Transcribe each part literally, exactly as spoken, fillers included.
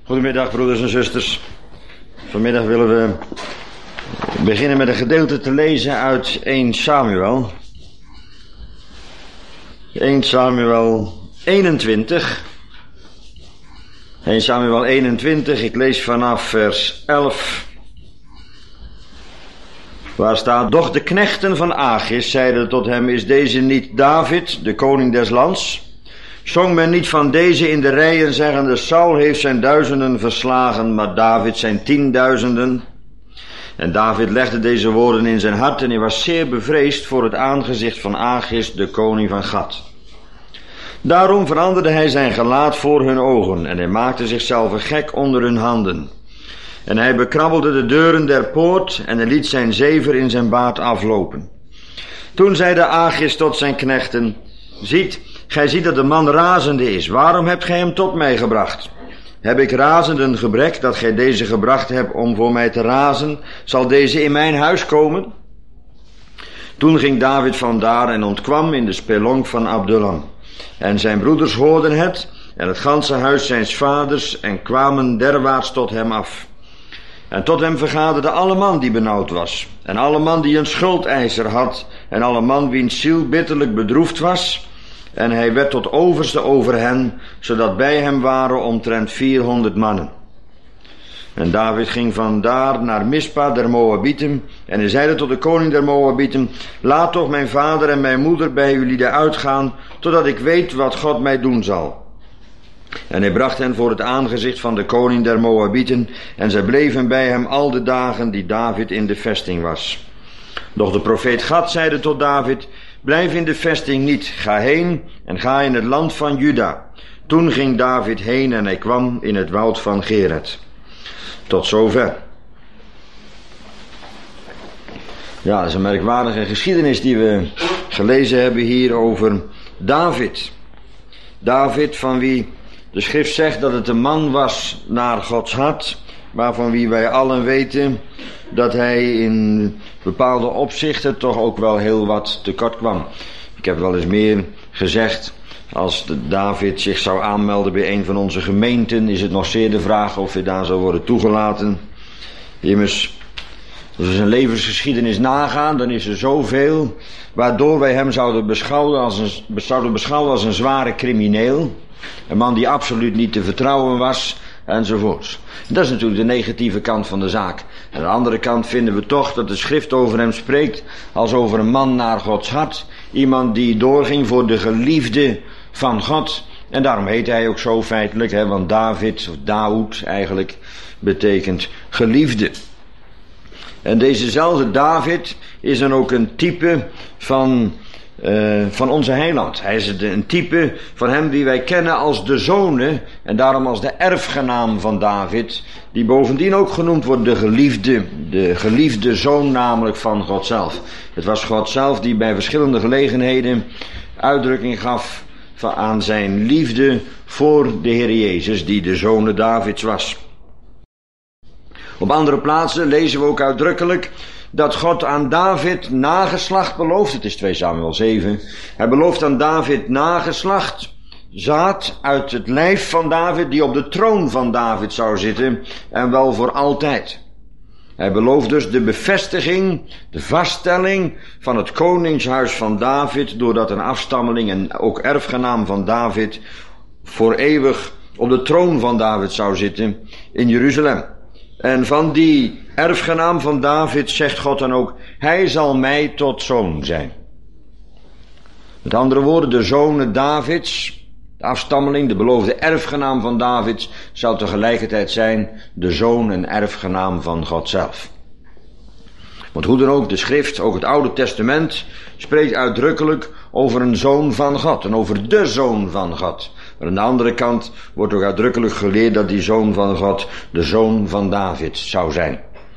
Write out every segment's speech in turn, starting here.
Goedemiddag broeders en zusters. Vanmiddag willen we beginnen met een gedeelte te lezen uit Eerste Samuel. Eerste Samuel eenentwintig. Eerste Samuel eenentwintig, ik lees vanaf vers elf. Waar staat: Doch de knechten van Achis zeiden tot hem: Is deze niet David, de koning des lands? Zong men niet van deze in de rijen, zeggende: Saul heeft zijn duizenden verslagen, maar David zijn tienduizenden? En David legde deze woorden in zijn hart en hij was zeer bevreesd voor het aangezicht van Achis, de koning van Gat. Daarom veranderde hij zijn gelaat voor hun ogen en hij maakte zichzelf gek onder hun handen. En hij bekrabbelde de deuren der poort en hij liet zijn zever in zijn baard aflopen. Toen zeide Achis tot zijn knechten: Ziet, gij ziet dat de man razende is. Waarom hebt gij hem tot mij gebracht? Heb ik razenden gebrek dat gij deze gebracht hebt om voor mij te razen? Zal deze in mijn huis komen? Toen ging David vandaar en ontkwam in de spelonk van Adullam. En zijn broeders hoorden het en het ganse huis zijns vaders en kwamen derwaarts tot hem af. En tot hem vergaderde alle man die benauwd was, en alle man die een schuldeiser had, en alle man wiens ziel bitterlijk bedroefd was. En hij werd tot overste over hen, zodat bij hem waren omtrent vierhonderd mannen. En David ging vandaar naar Mispa der Moabieten, en hij zeide tot de koning der Moabieten: Laat toch mijn vader en mijn moeder bij jullie uitgaan, totdat ik weet wat God mij doen zal. En hij bracht hen voor het aangezicht van de koning der Moabieten, en zij bleven bij hem al de dagen die David in de vesting was. Doch de profeet Gad zeide tot David: Blijf in de vesting niet, ga heen en ga in het land van Juda. Toen ging David heen en hij kwam in het woud van Gered. Tot zover. Ja, dat is een merkwaardige geschiedenis die we gelezen hebben hier over David. David, van wie de schrift zegt dat het een man was naar Gods hart, maar van wie wij allen weten dat hij in bepaalde opzichten toch ook wel heel wat tekort kwam. Ik heb wel eens meer gezegd, als David zich zou aanmelden bij een van onze gemeenten, is het nog zeer de vraag of hij daar zou worden toegelaten. Immers, als we zijn levensgeschiedenis nagaan, dan is er zoveel waardoor wij hem zouden beschouwen als een, zouden beschouwen als een zware crimineel. Een man die absoluut niet te vertrouwen was, enzovoorts. Dat is natuurlijk de negatieve kant van de zaak. Aan de andere kant vinden we toch dat de schrift over hem spreekt als over een man naar Gods hart. Iemand die doorging voor de geliefde van God. En daarom heet hij ook zo feitelijk, hè, want David, of Daoud eigenlijk, betekent geliefde. En dezezelfde David is dan ook een type van, uh, van onze heiland. Hij is een type van hem die wij kennen als de zonen, en daarom als de erfgenaam van David, die bovendien ook genoemd wordt de geliefde, de geliefde zoon namelijk van God zelf. Het was God zelf die bij verschillende gelegenheden uitdrukking gaf aan zijn liefde voor de Heer Jezus, die de zoon Davids was. Op andere plaatsen lezen we ook uitdrukkelijk dat God aan David nageslacht belooft. Het is Tweede Samuel zeven. Hij belooft aan David nageslacht, zaad uit het lijf van David, die op de troon van David zou zitten, en wel voor altijd. Hij belooft dus de bevestiging, de vaststelling van het koningshuis van David, doordat een afstammeling en ook erfgenaam van David voor eeuwig op de troon van David zou zitten in Jeruzalem. En van die erfgenaam van David zegt God dan ook: hij zal mij tot zoon zijn. Met andere woorden, de zonen Davids, de afstammeling, de beloofde erfgenaam van David, zal tegelijkertijd zijn de zoon en erfgenaam van God zelf. Want hoe dan ook, de schrift, ook het Oude Testament, spreekt uitdrukkelijk over een zoon van God en over de zoon van God. Maar aan de andere kant wordt ook uitdrukkelijk geleerd dat die zoon van God de zoon van David zou zijn.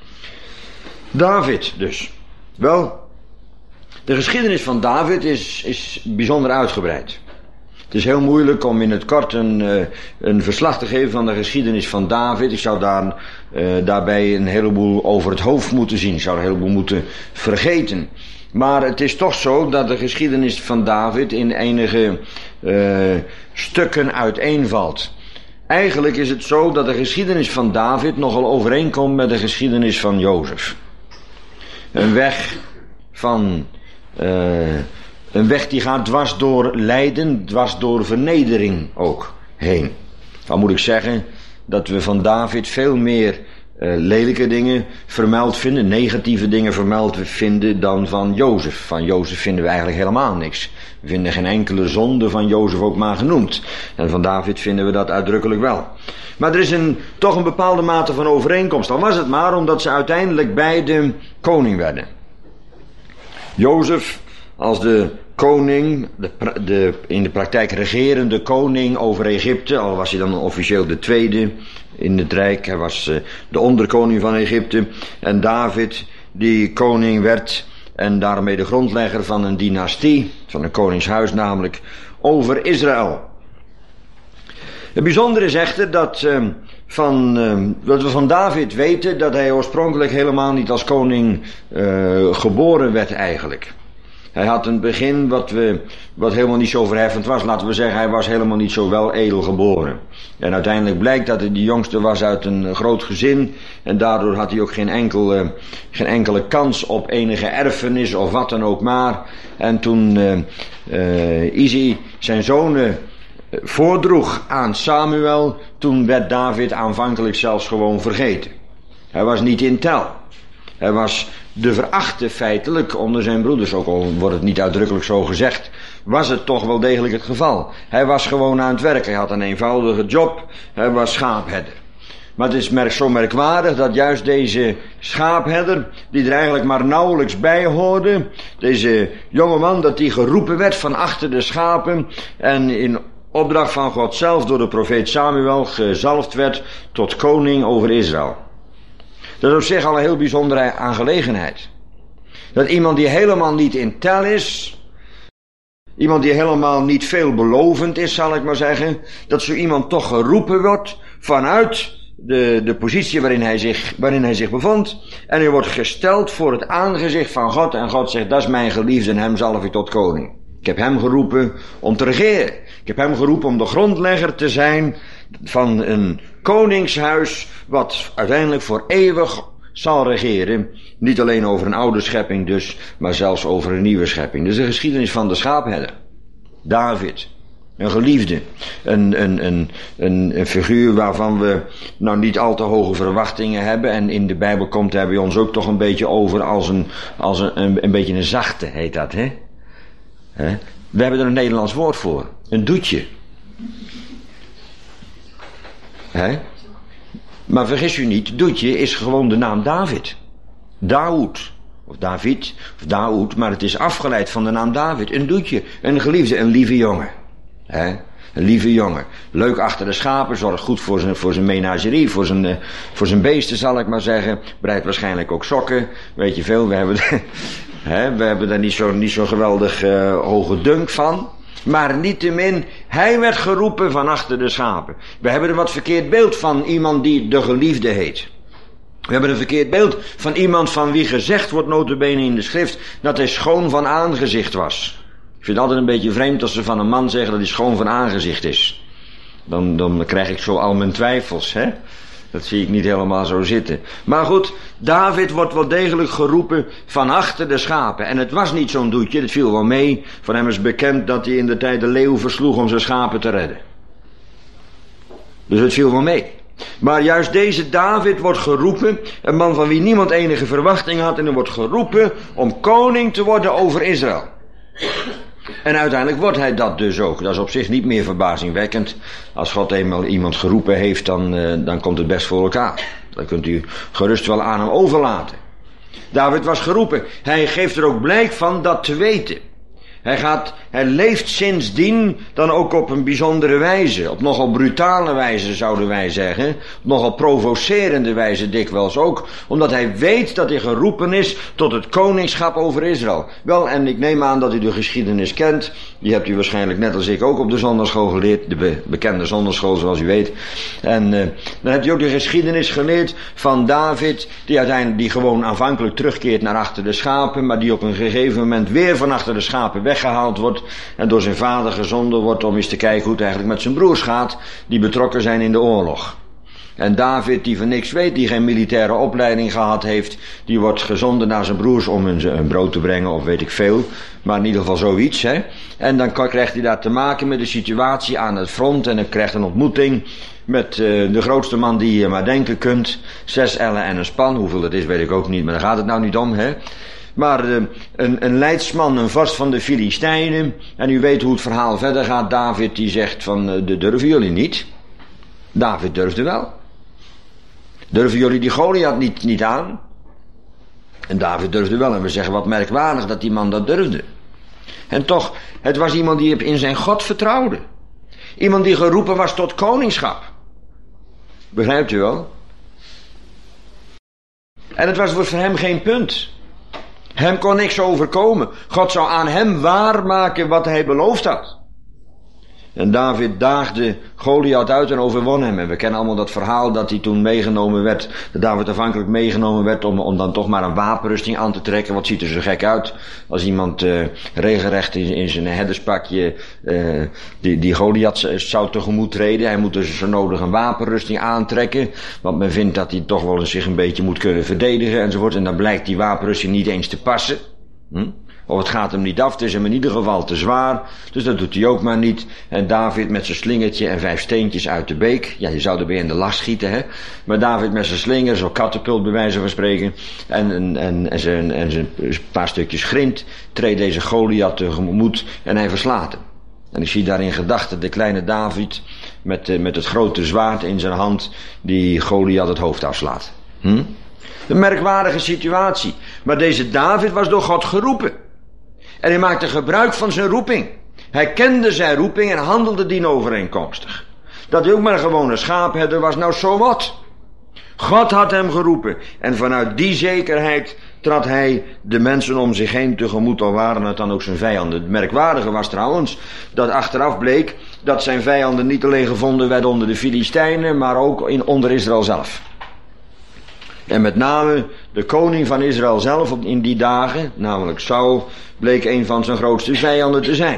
David dus. Wel, de geschiedenis van David is, is bijzonder uitgebreid. Het is heel moeilijk om in het kort een, uh, een verslag te geven van de geschiedenis van David. Ik zou daar, uh, daarbij een heleboel over het hoofd moeten zien. Ik zou een heleboel moeten vergeten. Maar het is toch zo dat de geschiedenis van David in enige uh, stukken uiteenvalt. Eigenlijk is het zo dat de geschiedenis van David nogal overeenkomt met de geschiedenis van Jozef. Een weg van, uh, een weg die gaat dwars door lijden, dwars door vernedering ook heen. Dan moet ik zeggen dat we van David veel meer uh, lelijke dingen vermeld vinden, negatieve dingen vermeld vinden dan van Jozef. Van Jozef vinden we eigenlijk helemaal niks. We vinden geen enkele zonde van Jozef ook maar genoemd. En van David vinden we dat uitdrukkelijk wel. Maar er is een, toch een bepaalde mate van overeenkomst. Al was het maar omdat ze uiteindelijk beide koning werden. Jozef als de koning, de, de, in de praktijk regerende koning over Egypte. Al was hij dan officieel de tweede in het rijk. Hij was uh, de onderkoning van Egypte. En David die koning werd en daarmee de grondlegger van een dynastie, van een koningshuis namelijk, over Israël. Het bijzondere is echter dat, uh, van, uh, dat we van David weten dat hij oorspronkelijk helemaal niet als koning uh, geboren werd eigenlijk. Hij had een begin wat, we, wat helemaal niet zo verheffend was. Laten we zeggen, hij was helemaal niet zo wel edel geboren. En uiteindelijk blijkt dat hij de jongste was uit een groot gezin. En daardoor had hij ook geen, enkel, uh, geen enkele kans op enige erfenis of wat dan ook maar. En toen uh, uh, Isi zijn zonen voordroeg aan Samuel, toen werd David aanvankelijk zelfs gewoon vergeten. Hij was niet in tel. Hij was de verachte feitelijk onder zijn broeders, ook al wordt het niet uitdrukkelijk zo gezegd, was het toch wel degelijk het geval. Hij was gewoon aan het werk, hij had een eenvoudige job, hij was schaapherder. Maar het is merk, zo merkwaardig dat juist deze schaapherder, die er eigenlijk maar nauwelijks bij hoorde, deze jongeman, dat die geroepen werd van achter de schapen en in opdracht van God zelf door de profeet Samuel gezalfd werd tot koning over Israël. Dat is op zich al een heel bijzondere aangelegenheid. Dat iemand die helemaal niet in tel is, iemand die helemaal niet veelbelovend is, zal ik maar zeggen, dat zo iemand toch geroepen wordt vanuit de, de positie waarin hij, zich, waarin hij zich bevond. En hij wordt gesteld voor het aangezicht van God en God zegt, dat is mijn geliefde en hem zalf ik tot koning. Ik heb hem geroepen om te regeren. Ik heb hem geroepen om de grondlegger te zijn van een koningshuis wat uiteindelijk voor eeuwig zal regeren. Niet alleen over een oude schepping dus, maar zelfs over een nieuwe schepping. Dus de geschiedenis van de schaapherder. David. Een geliefde. Een, een, een, een, een figuur waarvan we nou niet al te hoge verwachtingen hebben. En in de Bijbel komt hij bij ons ook toch een beetje over als een, als een, een, een beetje een zachte, heet dat, hè? He? We hebben er een Nederlands woord voor. Een doetje. He? Maar vergis u niet, doetje is gewoon de naam David. Daoud. Of David. Of Daoud. Maar het is afgeleid van de naam David. Een doetje. Een geliefde. Een lieve jongen. He? Een lieve jongen. Leuk achter de schapen. Zorgt goed voor zijn, voor zijn menagerie. Voor zijn, uh, voor zijn beesten zal ik maar zeggen. Breidt waarschijnlijk ook sokken. Weet je veel. We hebben... He, we hebben daar niet zo, niet zo geweldig uh, hoge dunk van. Maar niettemin, hij werd geroepen van achter de schapen. We hebben een wat verkeerd beeld van iemand die de geliefde heet. We hebben een verkeerd beeld van iemand van wie gezegd wordt, nota bene in de schrift, dat hij schoon van aangezicht was. Ik vind het altijd een beetje vreemd als ze van een man zeggen dat hij schoon van aangezicht is. Dan, dan krijg ik zo al mijn twijfels, hè. Dat zie ik niet helemaal zo zitten. Maar goed, David wordt wel degelijk geroepen van achter de schapen. En het was niet zo'n doetje, het viel wel mee. Van hem is bekend dat hij in de tijd de leeuw versloeg om zijn schapen te redden. Dus het viel wel mee. Maar juist deze David wordt geroepen, een man van wie niemand enige verwachting had, en hij wordt geroepen om koning te worden over Israël. En uiteindelijk wordt hij dat dus ook. Dat is op zich niet meer verbazingwekkend. Als God eenmaal iemand geroepen heeft, dan, uh, dan komt het best voor elkaar. Dat kunt u gerust wel aan hem overlaten. David was geroepen. Hij geeft er ook blijk van dat te weten. Hij gaat, hij leeft sindsdien dan ook op een bijzondere wijze. Op nogal brutale wijze zouden wij zeggen. Op nogal provocerende wijze dikwijls ook. Omdat hij weet dat hij geroepen is tot het koningschap over Israël. Wel, en ik neem aan dat u de geschiedenis kent. Die hebt u waarschijnlijk net als ik ook op de zondagschool geleerd. De be- bekende zondagschool zoals u weet. En uh, dan hebt u ook de geschiedenis geleerd van David. Die uiteindelijk, die gewoon aanvankelijk terugkeert naar achter de schapen. Maar die op een gegeven moment weer van achter de schapen weg. Weggehaald wordt en door zijn vader gezonden wordt om eens te kijken hoe het eigenlijk met zijn broers gaat, die betrokken zijn in de oorlog. En David, die van niks weet, die geen militaire opleiding gehad heeft, die wordt gezonden naar zijn broers om hun, hun brood te brengen, of weet ik veel. Maar in ieder geval zoiets, hè. En dan krijgt hij daar te maken met de situatie aan het front, en hij krijgt een ontmoeting met uh, de grootste man die je maar denken kunt. Zes ellen en een span, hoeveel dat is weet ik ook niet, maar daar gaat het nou niet om, hè. Maar uh, een, een leidsman, een vorst van de Filistijnen, en u weet hoe het verhaal verder gaat. David die zegt van, uh, de durven jullie niet? David durfde wel. Durven jullie die Goliath niet, niet aan? En David durfde wel. En we zeggen wat merkwaardig dat die man dat durfde. En toch, het was iemand die in zijn God vertrouwde. Iemand die geroepen was tot koningschap. Begrijpt u wel? En het was voor hem geen punt. Hem kon niks overkomen. God zou aan hem waarmaken wat hij beloofd had. En David daagde Goliath uit en overwon hem. En we kennen allemaal dat verhaal dat hij toen meegenomen werd, dat David afhankelijk meegenomen werd om, om dan toch maar een wapenrusting aan te trekken. Wat ziet er zo gek uit als iemand uh, regelrecht in, in zijn herderspakje uh, die, die Goliath zou tegemoet treden. Hij moet dus zo nodig een wapenrusting aantrekken, want men vindt dat hij toch wel zich een beetje moet kunnen verdedigen enzovoort. En dan blijkt die wapenrusting niet eens te passen. Hm? Of het gaat hem niet af, het is hem in ieder geval te zwaar. Dus dat doet hij ook maar niet. En David met zijn slingertje en vijf steentjes uit de beek. Ja, je zou er weer in de lach schieten, hè. Maar David met zijn slinger, zo'n katapult bij wijze van spreken. En, en, en, en, zijn, en zijn paar stukjes grind. Treedt deze Goliath tegemoet en hij verslaat hem. En ik zie daar in gedachten de kleine David met, met het grote zwaard in zijn hand die Goliath het hoofd afslaat. Hm? Een merkwaardige situatie. Maar deze David was door God geroepen. En hij maakte gebruik van zijn roeping. Hij kende zijn roeping en handelde dienovereenkomstig. Dat hij ook maar een gewone schaapherder was, nou zo wat. God had hem geroepen. En vanuit die zekerheid trad hij de mensen om zich heen tegemoet, al waren het dan ook zijn vijanden. Het merkwaardige was trouwens dat achteraf bleek dat zijn vijanden niet alleen gevonden werden onder de Filistijnen, maar ook in, onder Israël zelf. En met name de koning van Israël zelf in die dagen, namelijk Saul, bleek een van zijn grootste vijanden te zijn.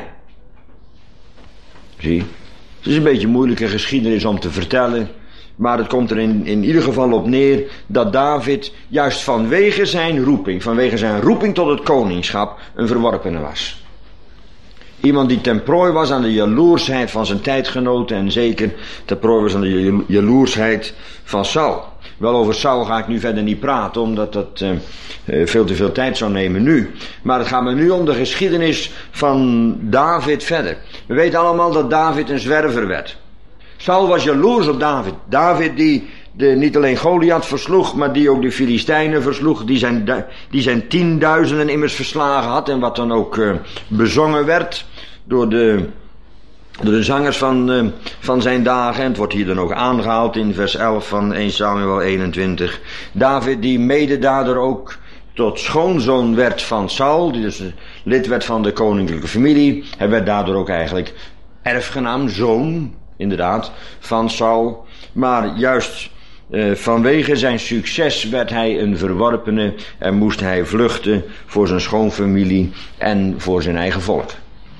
Zie, het is een beetje een moeilijke geschiedenis om te vertellen, maar het komt er in, in ieder geval op neer dat David juist vanwege zijn roeping, vanwege zijn roeping tot het koningschap, een verworpene was. Iemand die ten prooi was aan de jaloersheid van zijn tijdgenoten en zeker ten prooi was aan de jaloersheid van Saul. Wel, over Saul ga ik nu verder niet praten, omdat dat uh, uh, veel te veel tijd zou nemen nu. Maar het gaat me nu om de geschiedenis van David verder. We weten allemaal dat David een zwerver werd. Saul was jaloers op David. David die de, niet alleen Goliath versloeg, maar die ook de Filistijnen versloeg. Die zijn, die zijn tienduizenden immers verslagen had. En wat dan ook uh, bezongen werd door de... Door de zangers van, uh, van zijn dagen. En het wordt hier dan ook aangehaald in vers elf van eerste Samuel eenentwintig. David die mede daardoor ook tot schoonzoon werd van Saul. Die dus lid werd van de koninklijke familie. Hij werd daardoor ook eigenlijk erfgenaam, zoon, inderdaad, van Saul. Maar juist uh, vanwege zijn succes werd hij een verworpene. En moest hij vluchten voor zijn schoonfamilie en voor zijn eigen volk.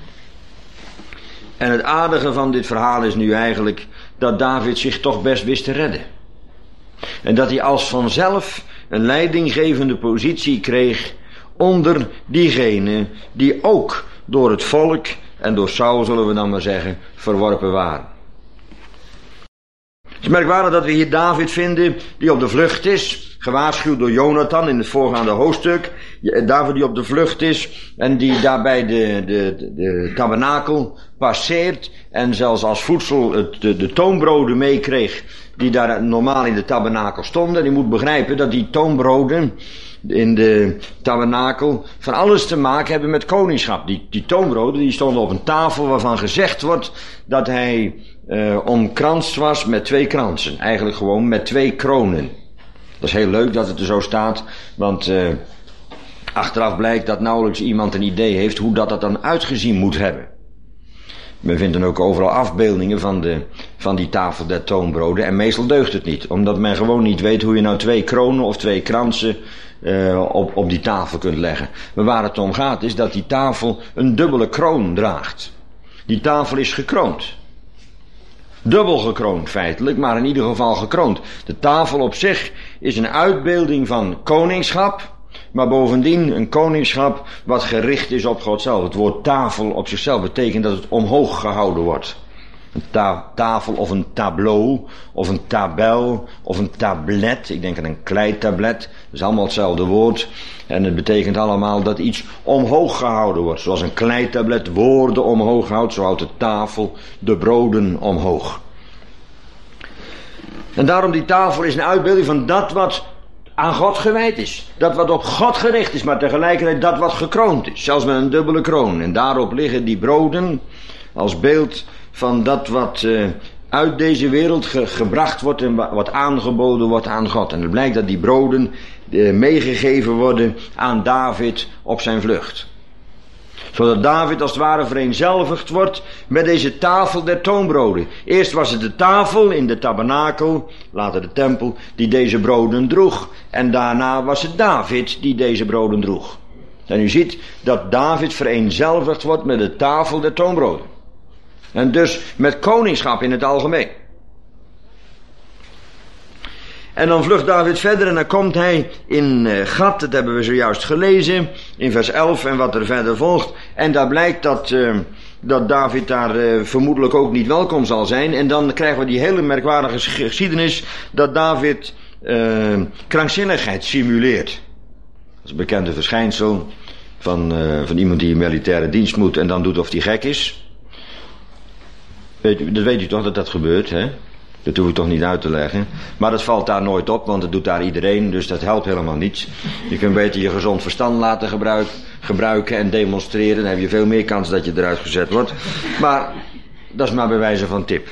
En het aardige van dit verhaal is nu eigenlijk dat David zich toch best wist te redden. En dat hij als vanzelf een leidinggevende positie kreeg onder diegenen die ook door het volk en door Saul, zullen we dan maar zeggen, verworpen waren. Het is merkwaardig dat we hier David vinden die op de vlucht is, gewaarschuwd door Jonathan in het voorgaande hoofdstuk. David die op de vlucht is en die daarbij de, de, de, de tabernakel passeert en zelfs als voedsel het, de, de toonbroden meekreeg die daar normaal in de tabernakel stonden. En je moet begrijpen dat die toonbroden in de tabernakel van alles te maken hebben met koningschap. Die, die toonbroden die stonden op een tafel waarvan gezegd wordt dat hij uh, omkranst was met twee kransen. Eigenlijk gewoon met twee kronen. Dat is heel leuk dat het er zo staat, want uh, achteraf blijkt dat nauwelijks iemand een idee heeft hoe dat, dat dan uitgezien moet hebben. Men vindt dan ook overal afbeeldingen van, de, van die tafel der toonbroden en meestal deugt het niet, omdat men gewoon niet weet hoe je nou twee kronen of twee kransen uh, op, op die tafel kunt leggen. Maar waar het om gaat is dat die tafel een dubbele kroon draagt. Die tafel is gekroond. Dubbel gekroond feitelijk, maar in ieder geval gekroond. De tafel op zich is een uitbeelding van koningschap, maar bovendien een koningschap wat gericht is op God zelf. Het woord tafel op zichzelf betekent dat het omhoog gehouden wordt. Een ta- tafel of een tableau, of een tabel, of een tablet. Ik denk aan een kleitablet. Dat is allemaal hetzelfde woord. En het betekent allemaal dat iets omhoog gehouden wordt. Zoals een kleitablet woorden omhoog houdt, zo houdt de tafel de broden omhoog. En daarom die tafel is een uitbeelding van dat wat aan God gewijd is. Dat wat op God gericht is, maar tegelijkertijd dat wat gekroond is. Zelfs met een dubbele kroon. En daarop liggen die broden als beeld van dat wat uh, uit deze wereld ge- gebracht wordt en wat aangeboden wordt aan God. En het blijkt dat die broden uh, meegegeven worden aan David op zijn vlucht. Zodat David als het ware vereenzelvigd wordt met deze tafel der toonbroden. Eerst was het de tafel in de tabernakel, later de tempel, die deze broden droeg. En daarna was het David die deze broden droeg. En u ziet dat David vereenzelvigd wordt met de tafel der toonbroden. En dus met koningschap in het algemeen. En dan vlucht David verder en dan komt hij in uh, Gad, dat hebben we zojuist gelezen, in vers elf en wat er verder volgt. En daar blijkt dat, uh, dat David daar uh, vermoedelijk ook niet welkom zal zijn. En dan krijgen we die hele merkwaardige geschiedenis dat David uh, krankzinnigheid simuleert. Dat is een bekende verschijnsel van, uh, van iemand die in militaire dienst moet en dan doet of hij gek is. Weet u, dat weet u toch dat dat gebeurt, hè? Dat hoef ik toch niet uit te leggen. Maar dat valt daar nooit op, want dat doet daar iedereen, dus dat helpt helemaal niets. Je kunt beter je gezond verstand laten gebruik, gebruiken en demonstreren. Dan heb je veel meer kans dat je eruit gezet wordt. Maar dat is maar bij wijze van tip.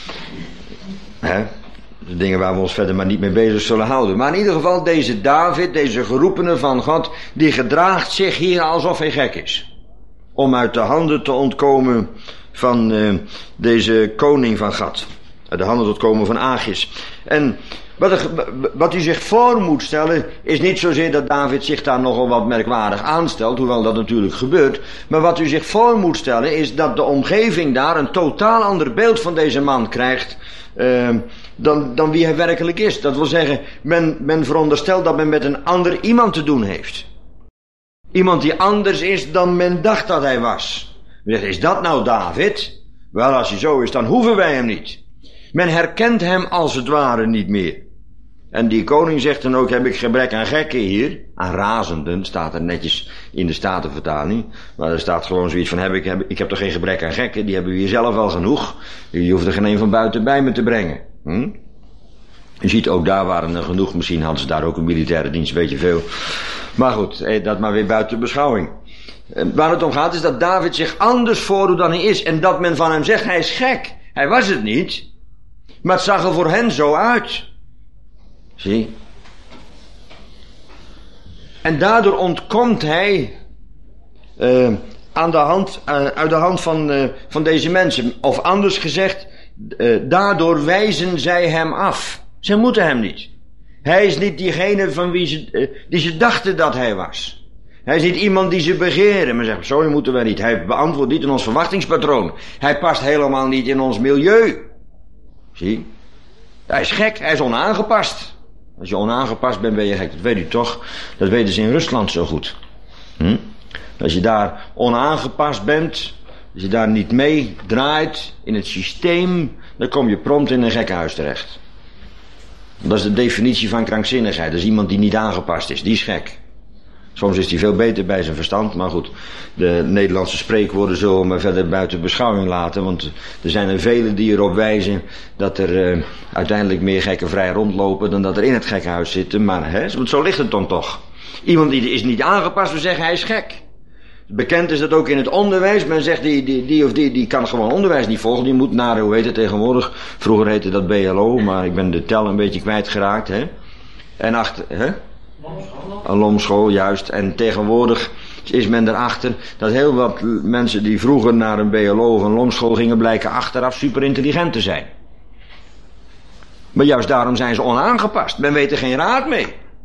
Hè? De dingen waar we ons verder maar niet mee bezig zullen houden. Maar in ieder geval, deze David, deze geroepene van God, die gedraagt zich hier alsof hij gek is. Om uit de handen te ontkomen van uh, deze koning van Gad. Uit de handen tot komen van Achis. En wat, er, wat u zich voor moet stellen, is niet zozeer dat David zich daar nogal wat merkwaardig aanstelt, hoewel dat natuurlijk gebeurt. Maar wat u zich voor moet stellen, is dat de omgeving daar een totaal ander beeld van deze man krijgt, uh, dan, dan wie hij werkelijk is. Dat wil zeggen, men, men veronderstelt dat men met een ander iemand te doen heeft. Iemand die anders is dan men dacht dat hij was. Men zegt, is dat nou David? Wel, als hij zo is, dan hoeven wij hem niet. Men herkent hem als het ware niet meer. En die koning zegt dan ook, heb ik gebrek aan gekken hier? Aan razenden, staat er netjes in de Statenvertaling. Maar er staat gewoon zoiets van, heb ik, heb, ik heb toch geen gebrek aan gekken? Die hebben we hier zelf al genoeg. Je hoeft er geen een van buiten bij me te brengen. Hm? Je ziet ook daar waren er genoeg. Misschien hadden ze daar ook een militaire dienst, weet je veel. Maar goed, dat maar weer buiten beschouwing. Waar het om gaat is dat David zich anders voordoet dan hij is. En dat men van hem zegt, hij is gek. Hij was het niet. Maar het zag er voor hen zo uit. Zie. En daardoor ontkomt hij uh, aan de hand, uh, uit de hand van, uh, van deze mensen. Of anders gezegd, uh, daardoor wijzen zij hem af. Ze moeten hem niet. Hij is niet diegene van wie ze, uh, die ze dachten dat hij was. Hij is niet iemand die ze begeren. Maar zeggen, zo moeten wij niet. Hij beantwoordt niet in ons verwachtingspatroon. Hij past helemaal niet in ons milieu. Zie? Hij is gek, hij is onaangepast. Als je onaangepast bent, ben je gek. Dat weet u toch? Dat weten ze in Rusland zo goed. Hm? Als je daar onaangepast bent, als je daar niet mee draait in het systeem, dan kom je prompt in een gekkenhuis terecht. Dat is de definitie van krankzinnigheid. Dat is iemand die niet aangepast is. Die is gek. Soms is hij veel beter bij zijn verstand, maar goed, de Nederlandse spreekwoorden zullen we maar verder buiten beschouwing laten, want er zijn er velen die erop wijzen dat er uh, uiteindelijk meer gekken vrij rondlopen dan dat er in het gekkenhuis zitten, maar hè, want zo ligt het dan toch. Iemand die is niet aangepast, we zeggen hij is gek. Bekend is dat ook in het onderwijs, men zegt die, die, die of die, die kan gewoon onderwijs niet volgen, die moet naar, hoe heet het tegenwoordig, vroeger heette dat B L O, maar ik ben de tel een beetje kwijtgeraakt, hè. En achter, hè? Een lomschool, juist. En tegenwoordig is men erachter dat heel wat mensen die vroeger naar een B L O of een lomschool gingen, blijken achteraf super intelligent te zijn. Maar juist daarom zijn ze onaangepast. Men weet er geen raad mee.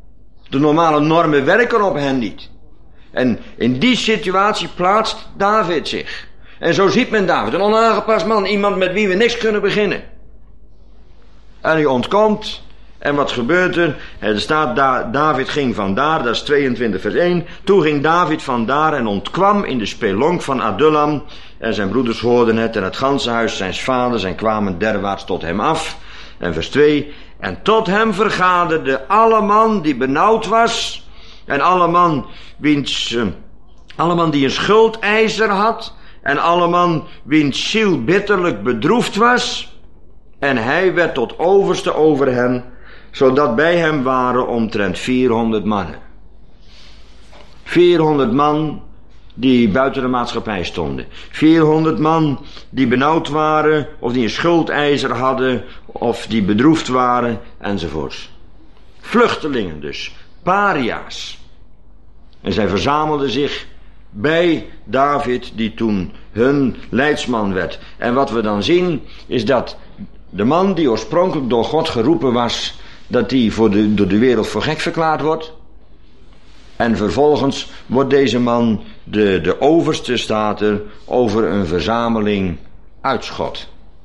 De normale normen werken op hen niet. En in die situatie plaatst David zich. En zo ziet men David, een onaangepast man, iemand met wie we niks kunnen beginnen. En hij ontkomt. En wat gebeurt er? Er staat, da- David ging vandaar, dat is tweeëntwintig vers één. Toen ging David vandaar en ontkwam in de spelonk van Adullam. En zijn broeders hoorden het en het ganse huis zijns vaders en kwamen derwaarts tot hem af. En vers twee. En tot hem vergaderde alle man die benauwd was. En alle man, wiens, uh, alle man die een schuldeiser had. En alle man wiens ziel bitterlijk bedroefd was. En hij werd tot overste over hen, zodat bij hem waren omtrent vierhonderd mannen. vierhonderd man die buiten de maatschappij stonden. vierhonderd man die benauwd waren, of die een schuldeiser hadden, of die bedroefd waren, enzovoorts. Vluchtelingen dus, paria's. En zij verzamelden zich bij David, die toen hun leidsman werd. En wat we dan zien, is dat de man die oorspronkelijk door God geroepen was, dat die voor de, door de wereld voor gek verklaard wordt. En vervolgens wordt deze man de, de overste, staat er, over een verzameling uitschot.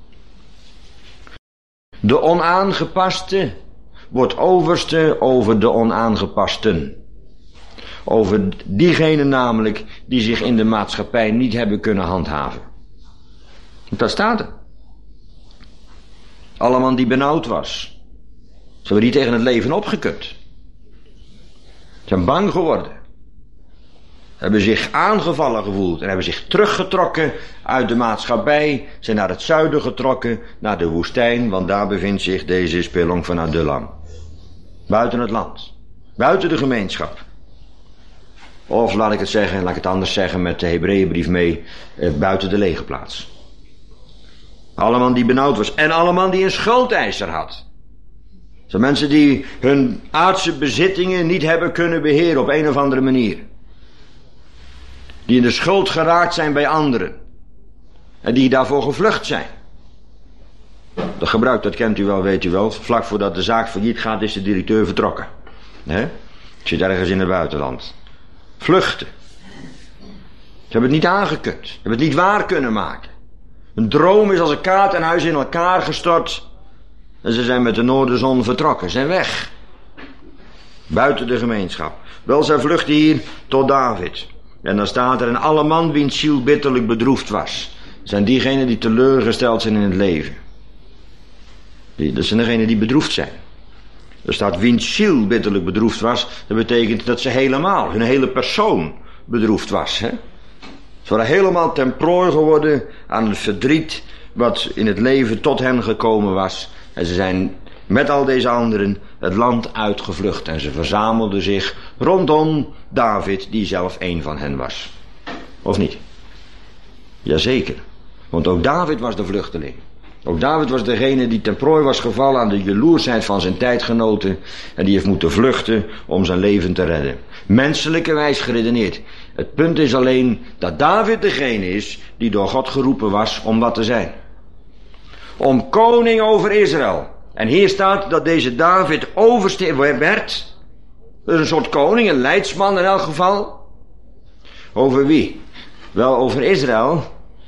De onaangepaste wordt overste over de onaangepasten. Over diegenen namelijk die zich in de maatschappij niet hebben kunnen handhaven. Dat staat er. Allemaal die benauwd was. Ze hebben die tegen het leven opgekund. Ze zijn bang geworden. Hebben zich aangevallen gevoeld en hebben zich teruggetrokken uit de maatschappij. Zijn naar het zuiden getrokken, naar de woestijn, want daar bevindt zich deze spelonk van Adullam. Buiten het land. Buiten de gemeenschap. Of laat ik het zeggen, laat ik het anders zeggen met de Hebreeënbrief mee, eh, buiten de legerplaats. Allemaal die benauwd was. En allemaal die een schuldeiser had. Dat zijn mensen die hun aardse bezittingen niet hebben kunnen beheren op een of andere manier. Die in de schuld geraakt zijn bij anderen. En die daarvoor gevlucht zijn. Dat gebruik, dat kent u wel, weet u wel. Vlak voordat de zaak failliet gaat is de directeur vertrokken. He? Zit ergens in het buitenland. Vluchten. Ze hebben het niet aangekund. Ze hebben het niet waar kunnen maken. Een droom is als een kaart en huis in elkaar gestort. En ze zijn met de noorderzon vertrokken. Zijn weg. Buiten de gemeenschap. Wel, zij vluchten hier tot David. En dan staat er, en alle man wiens ziel bitterlijk bedroefd was. Zijn diegenen die teleurgesteld zijn in het leven. Die, dat zijn degenen die bedroefd zijn. Er staat wiens ziel bitterlijk bedroefd was. Dat betekent dat ze helemaal, hun hele persoon bedroefd was. Hè? Ze waren helemaal ten prooi geworden aan het verdriet wat in het leven tot hen gekomen was. En ze zijn met al deze anderen het land uitgevlucht. En ze verzamelden zich rondom David, die zelf een van hen was. Of niet? Jazeker. Want ook David was de vluchteling. Ook David was degene die ten prooi was gevallen aan de jaloersheid van zijn tijdgenoten. En die heeft moeten vluchten om zijn leven te redden. Menselijkerwijs geredeneerd. Het punt is alleen dat David degene is die door God geroepen was om wat te zijn. Om koning over Israël. En hier staat dat deze David overste werd. Dus een soort koning, een leidsman in elk geval. Over wie? Wel over Israël.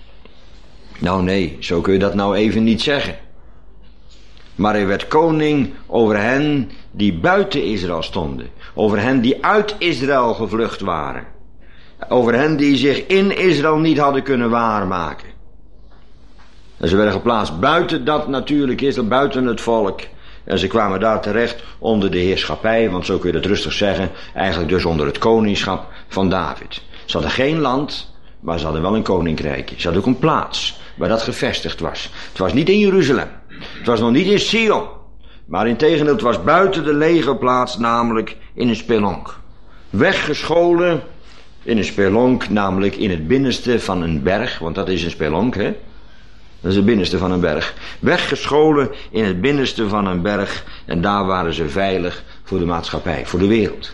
Nou nee, zo kun je dat nou even niet zeggen. Maar hij werd koning over hen die buiten Israël stonden. Over hen die uit Israël gevlucht waren. Over hen die zich in Israël niet hadden kunnen waarmaken. En ze werden geplaatst buiten dat natuurlijk Israël, buiten het volk. En ze kwamen daar terecht onder de heerschappij, want zo kun je dat rustig zeggen, eigenlijk dus onder het koningschap van David. Ze hadden geen land, maar ze hadden wel een koninkrijkje. Ze hadden ook een plaats waar dat gevestigd was. Het was niet in Jeruzalem. Het was nog niet in Sion. Maar integendeel, het was buiten de legerplaats, namelijk in een spelonk. Weggescholen in een spelonk, namelijk in het binnenste van een berg, want dat is een spelonk, hè. Dat is het binnenste van een berg. Weggescholen in het binnenste van een berg. En daar waren ze veilig voor de maatschappij, voor de wereld.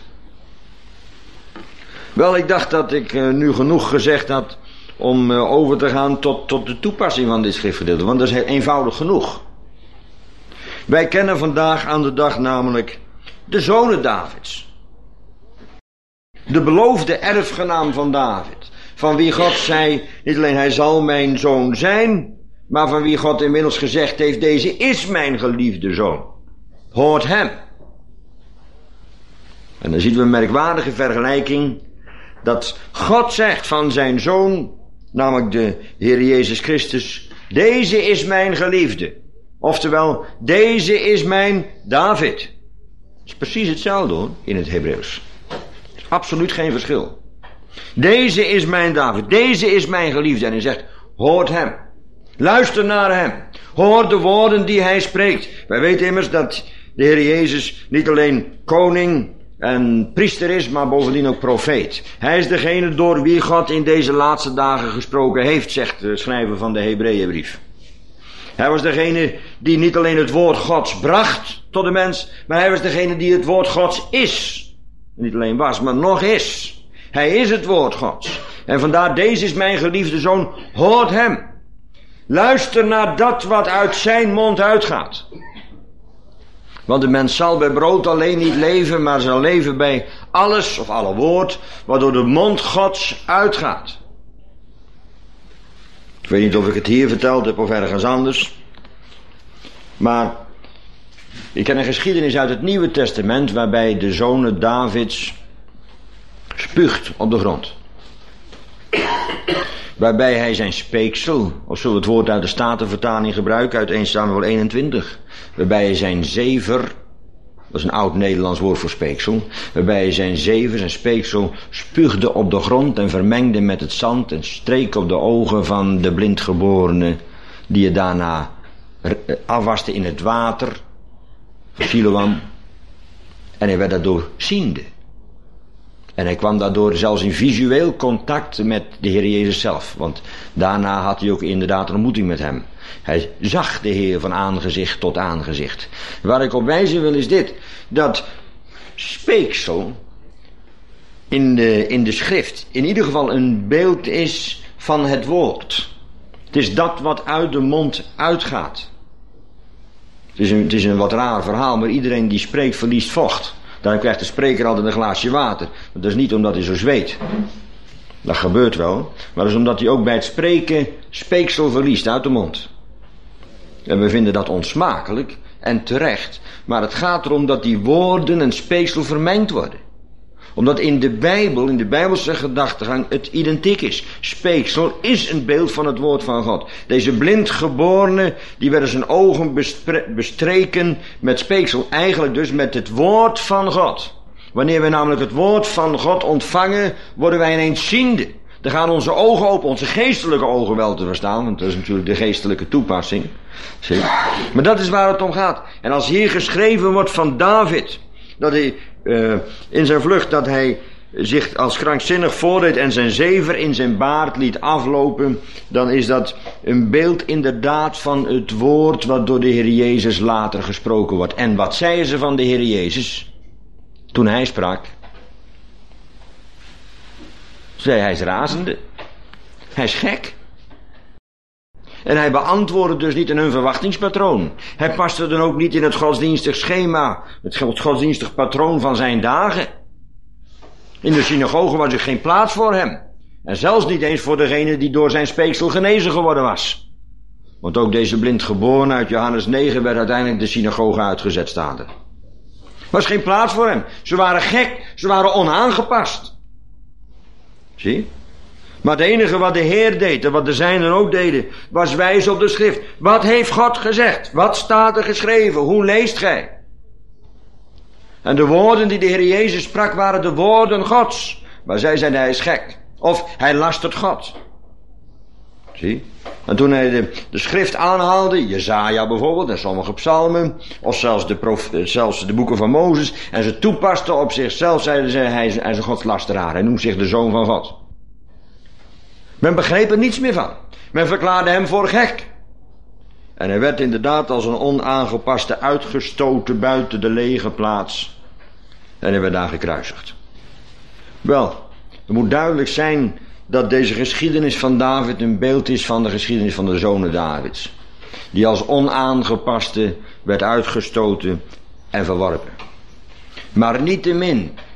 Wel, ik dacht dat ik uh, nu genoeg gezegd had om uh, over te gaan tot, tot de toepassing van dit schriftgedeelte. Want dat is heel eenvoudig genoeg. Wij kennen vandaag aan de dag namelijk de zonen Davids. De beloofde erfgenaam van David. Van wie God zei, niet alleen hij zal mijn zoon zijn, maar van wie God inmiddels gezegd heeft, deze is mijn geliefde zoon. Hoort hem. En dan zien we een merkwaardige vergelijking, dat God zegt van zijn zoon, namelijk de Heer Jezus Christus, deze is mijn geliefde. Oftewel, deze is mijn David. Het is precies hetzelfde hoor, in het Hebreeuws. Absoluut geen verschil. Deze is mijn David, deze is mijn geliefde. En hij zegt, hoort hem. Luister naar hem. Hoor de woorden die hij spreekt. Wij weten immers dat de Heer Jezus niet alleen koning en priester is, maar bovendien ook profeet. Hij is degene door wie God in deze laatste dagen gesproken heeft, zegt de schrijver van de Hebreeënbrief. Hij was degene die niet alleen het woord Gods bracht tot de mens, maar hij was degene die het woord Gods is. Niet alleen was, maar nog is. Hij is het woord Gods. En vandaar, deze is mijn geliefde zoon, hoort hem. Luister naar dat wat uit zijn mond uitgaat. Want de mens zal bij brood alleen niet leven, maar zal leven bij alles, of alle woord, wat door de mond Gods uitgaat. Ik weet niet of ik het hier verteld heb of ergens anders. Maar ik ken een geschiedenis uit het Nieuwe Testament waarbij de zoon Davids spuugt op de grond. Waarbij hij zijn speeksel, of zullen we het woord uit de Statenvertaling gebruiken, uit eerste Samuel eenentwintig. Waarbij hij zijn zever, dat is een oud Nederlands woord voor speeksel. Waarbij hij zijn zever, zijn speeksel, spuugde op de grond en vermengde met het zand en streek op de ogen van de blindgeborene, die het daarna afwaste in het water van Siloam. En hij werd daardoor ziende. En hij kwam daardoor zelfs in visueel contact met de Heer Jezus zelf. Want daarna had hij ook inderdaad een ontmoeting met hem. Hij zag de Heer van aangezicht tot aangezicht. Waar ik op wijzen wil is dit. Dat speeksel in de, in de schrift in ieder geval een beeld is van het woord. Het is dat wat uit de mond uitgaat. Het is een, het is een wat raar verhaal, maar iedereen die spreekt verliest vocht. Dan krijgt de spreker altijd een glaasje water. Dat is niet omdat hij zo zweet. Dat gebeurt wel. Maar dat is omdat hij ook bij het spreken speeksel verliest uit de mond. En we vinden dat onsmakelijk en terecht. Maar het gaat erom dat die woorden en speeksel vermengd worden. Omdat in de Bijbel, in de Bijbelse gedachtegang, het identiek is. Speeksel is een beeld van het woord van God. Deze blindgeborene, die werden zijn ogen bestreken met speeksel. Eigenlijk dus met het woord van God. Wanneer we namelijk het woord van God ontvangen, worden wij ineens ziende. Dan gaan onze ogen open, onze geestelijke ogen wel te verstaan. Want dat is natuurlijk de geestelijke toepassing. Zie? Maar dat is waar het om gaat. En als hier geschreven wordt van David, dat hij uh, in zijn vlucht, dat hij zich als krankzinnig voordeed en zijn zever in zijn baard liet aflopen, dan is dat een beeld inderdaad van het woord wat door de Heer Jezus later gesproken wordt. En wat zeiden ze van de Heer Jezus toen hij sprak? Zei hij is razende. Hij is gek. En hij beantwoordde dus niet in hun verwachtingspatroon. Hij paste dan ook niet in het godsdienstig schema, het godsdienstig patroon van zijn dagen. In de synagoge was er geen plaats voor hem. En zelfs niet eens voor degene die door zijn speeksel genezen geworden was. Want ook deze blindgeborene uit Johannes negen werd uiteindelijk de synagoge uitgezet staande. Er was geen plaats voor hem. Ze waren gek, ze waren onaangepast. Zie? Maar het enige wat de Heer deed, en wat de zijnen ook deden, was wijzen op de schrift. Wat heeft God gezegd? Wat staat er geschreven? Hoe leest gij? En de woorden die de Heer Jezus sprak waren de woorden Gods. Maar zij zeiden hij is gek. Of hij lastert God. Zie? En toen hij de, de schrift aanhaalde, Jesaja bijvoorbeeld, en sommige psalmen, of zelfs de, prof, zelfs de boeken van Mozes, en ze toepaste op zichzelf, zeiden ze hij is, hij is een godslasteraar. Hij noemt zich de zoon van God. Men begreep er niets meer van. Men verklaarde hem voor gek. En hij werd inderdaad als een onaangepaste uitgestoten buiten de lege plaats. En hij werd daar gekruisigd. Wel, het moet duidelijk zijn dat deze geschiedenis van David een beeld is van de geschiedenis van de zonen Davids. Die als onaangepaste werd uitgestoten en verworpen. Maar niettemin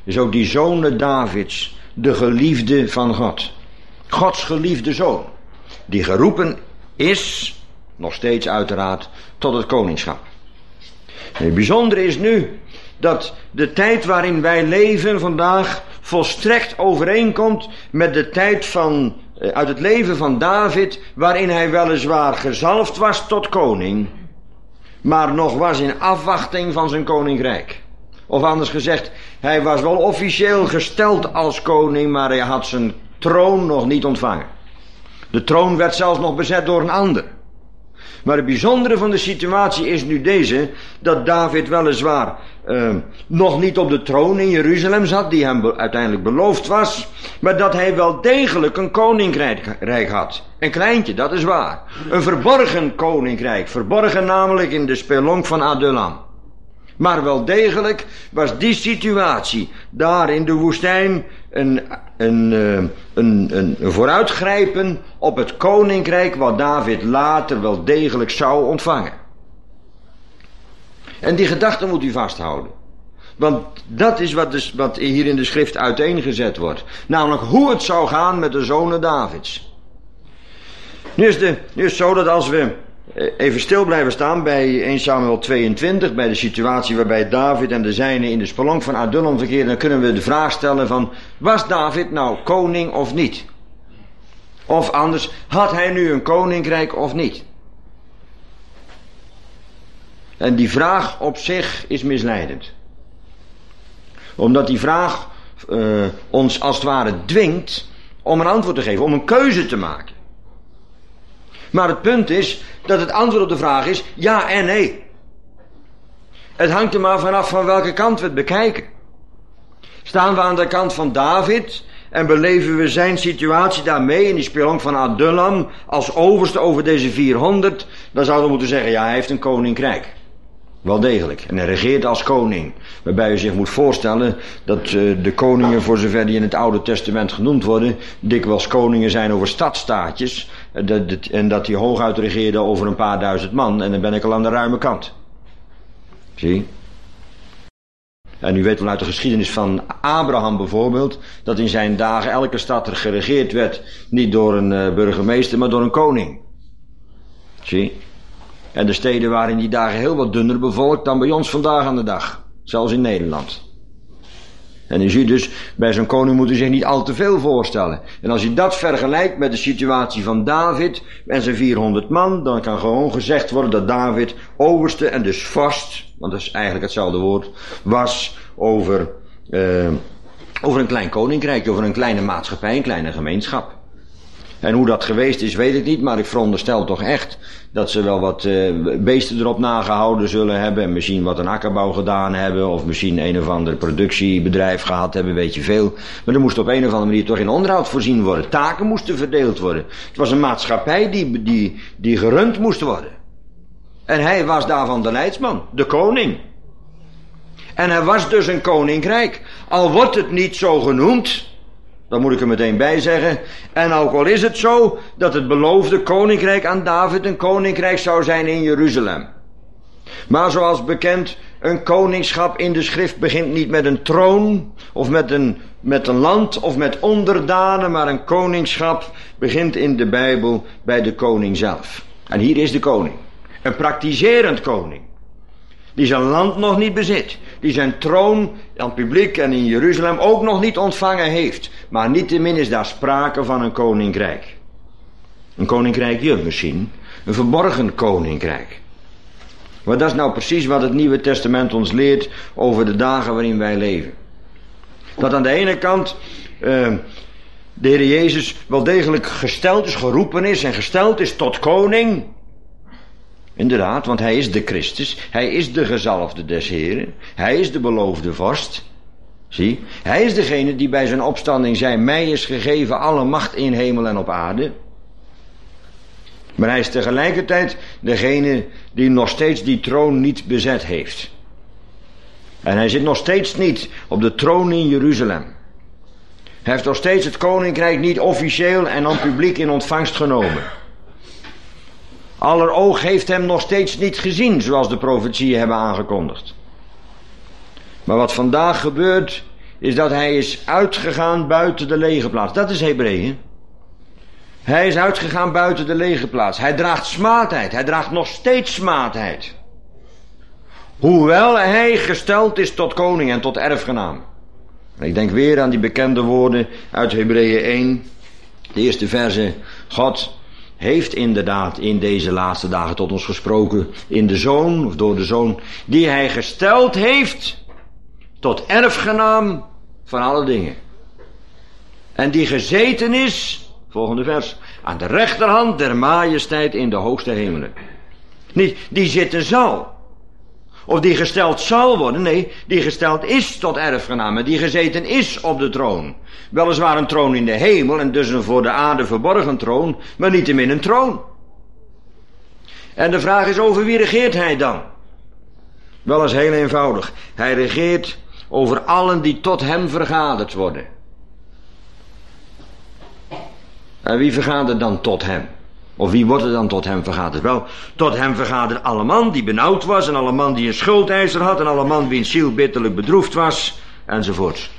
is ook die zoon Davids, de geliefde van God. Gods geliefde zoon, die geroepen is, nog steeds uiteraard, tot het koningschap. En het bijzondere is nu dat de tijd waarin wij leven vandaag volstrekt overeenkomt met de tijd van, uit het leven van David, waarin hij weliswaar gezalfd was tot koning, maar nog was in afwachting van zijn koninkrijk. Of anders gezegd, hij was wel officieel gesteld als koning, maar hij had zijn troon nog niet ontvangen. De troon werd zelfs nog bezet door een ander. Maar het bijzondere van de situatie is nu deze, dat David weliswaar uh, nog niet op de troon in Jeruzalem zat, die hem be- uiteindelijk beloofd was, maar dat hij wel degelijk een koninkrijk had. Een kleintje, dat is waar. Een verborgen koninkrijk, verborgen namelijk in de spelonk van Adullam. Maar wel degelijk was die situatie daar in de woestijn een, een, een, een, een vooruitgrijpen op het koninkrijk wat David later wel degelijk zou ontvangen. En die gedachte moet u vasthouden. Want dat is wat, dus, wat hier in de schrift uiteengezet wordt. Namelijk hoe het zou gaan met de zonen Davids. Nu is, de, nu is het zo dat als we even stil blijven staan bij eerste Samuel tweeëntwintig, bij de situatie waarbij David en de zijnen in de spelonk van Adullam verkeerden, dan kunnen we de vraag stellen van, was David nou koning of niet? Of anders, had hij nu een koninkrijk of niet? En die vraag op zich is misleidend. Omdat die vraag uh, ons als het ware dwingt om een antwoord te geven, om een keuze te maken. Maar het punt is dat het antwoord op de vraag is ja en nee. Het hangt er maar vanaf van welke kant we het bekijken. Staan we aan de kant van David en beleven we zijn situatie daarmee in die spelonk van Adullam als overste over deze vierhonderd, dan zouden we moeten zeggen ja, hij heeft een koninkrijk. Wel degelijk. En hij regeert als koning. Waarbij u zich moet voorstellen dat uh, de koningen, voor zover die in het Oude Testament genoemd worden, dikwijls koningen zijn over stadstaatjes. Uh, dat, dat, en dat die hooguit regeerden over een paar duizend man. En dan ben ik al aan de ruime kant. Zie? En u weet wel uit de geschiedenis van Abraham bijvoorbeeld, dat in zijn dagen elke stad er geregeerd werd, niet door een uh, burgemeester, maar door een koning. Zie? En de steden waren in die dagen heel wat dunner bevolkt dan bij ons vandaag aan de dag. Zelfs in Nederland. En u ziet dus, bij zo'n koning moet u zich niet al te veel voorstellen. En als u dat vergelijkt met de situatie van David en zijn vierhonderd man, dan kan gewoon gezegd worden dat David overste en dus vorst, want dat is eigenlijk hetzelfde woord, was over, uh, over een klein koninkrijk, over een kleine maatschappij, een kleine gemeenschap. En hoe dat geweest is, weet ik niet, maar ik veronderstel toch echt dat ze wel wat uh, beesten erop nagehouden zullen hebben en misschien wat een akkerbouw gedaan hebben of misschien een of ander productiebedrijf gehad hebben, weet je veel. Maar er moest op een of andere manier toch in onderhoud voorzien worden. Taken moesten verdeeld worden. Het was een maatschappij die, die, die gerund moest worden. En hij was daarvan de leidsman, de koning. En hij was dus een koninkrijk. Al wordt het niet zo genoemd, dan moet ik er meteen bij zeggen. En ook al is het zo dat het beloofde koninkrijk aan David een koninkrijk zou zijn in Jeruzalem. Maar zoals bekend, een koningschap in de schrift begint niet met een troon of met een, met een land of met onderdanen, maar een koningschap begint in de Bijbel bij de koning zelf. En hier is de koning. Een praktiserend koning. Die zijn land nog niet bezit. Die zijn troon aan het publiek en in Jeruzalem ook nog niet ontvangen heeft. Maar niettemin is daar sprake van een koninkrijk. Een koninkrijkje misschien. Een verborgen koninkrijk. Maar dat is nou precies wat het Nieuwe Testament ons leert over de dagen waarin wij leven. Dat aan de ene kant uh, de Heer Jezus wel degelijk gesteld is, geroepen is en gesteld is tot koning. Inderdaad, want hij is de Christus, hij is de gezalfde des Heren, hij is de beloofde vorst. Zie, hij is degene die bij zijn opstanding zei, mij is gegeven alle macht in hemel en op aarde. Maar hij is tegelijkertijd degene die nog steeds die troon niet bezet heeft. En hij zit nog steeds niet op de troon in Jeruzalem. Hij heeft nog steeds het koninkrijk niet officieel en aan publiek in ontvangst genomen. Aller oog heeft hem nog steeds niet gezien, zoals de profetieën hebben aangekondigd. Maar wat vandaag gebeurt is dat hij is uitgegaan buiten de legerplaats. Dat is Hebreeën. Hij is uitgegaan buiten de legerplaats. Hij draagt smaadheid. Hij draagt nog steeds smaadheid. Hoewel hij gesteld is tot koning en tot erfgenaam. Ik denk weer aan die bekende woorden uit Hebreeën één. De eerste verse. God heeft inderdaad in deze laatste dagen tot ons gesproken. In de Zoon, of door de Zoon. Die hij gesteld heeft tot erfgenaam van alle dingen. En die gezeten is, volgende vers, aan de rechterhand der majesteit in de hoogste hemelen. Niet die zitten zal. Of die gesteld zal worden. Nee, die gesteld is tot erfgenaam. Die gezeten is op de troon. Weliswaar een troon in de hemel en dus een voor de aarde verborgen troon. Maar niettemin een troon. En de vraag is, over wie regeert hij dan? Wel eens heel eenvoudig. Hij regeert over allen die tot hem vergaderd worden. En wie vergadert dan tot hem? Of wie wordt er dan tot hem vergaderd? Wel, tot hem vergadert alle man die benauwd was, en alle man die een schuldeiser had, en alle man wiens ziel bitterlijk bedroefd was, enzovoort.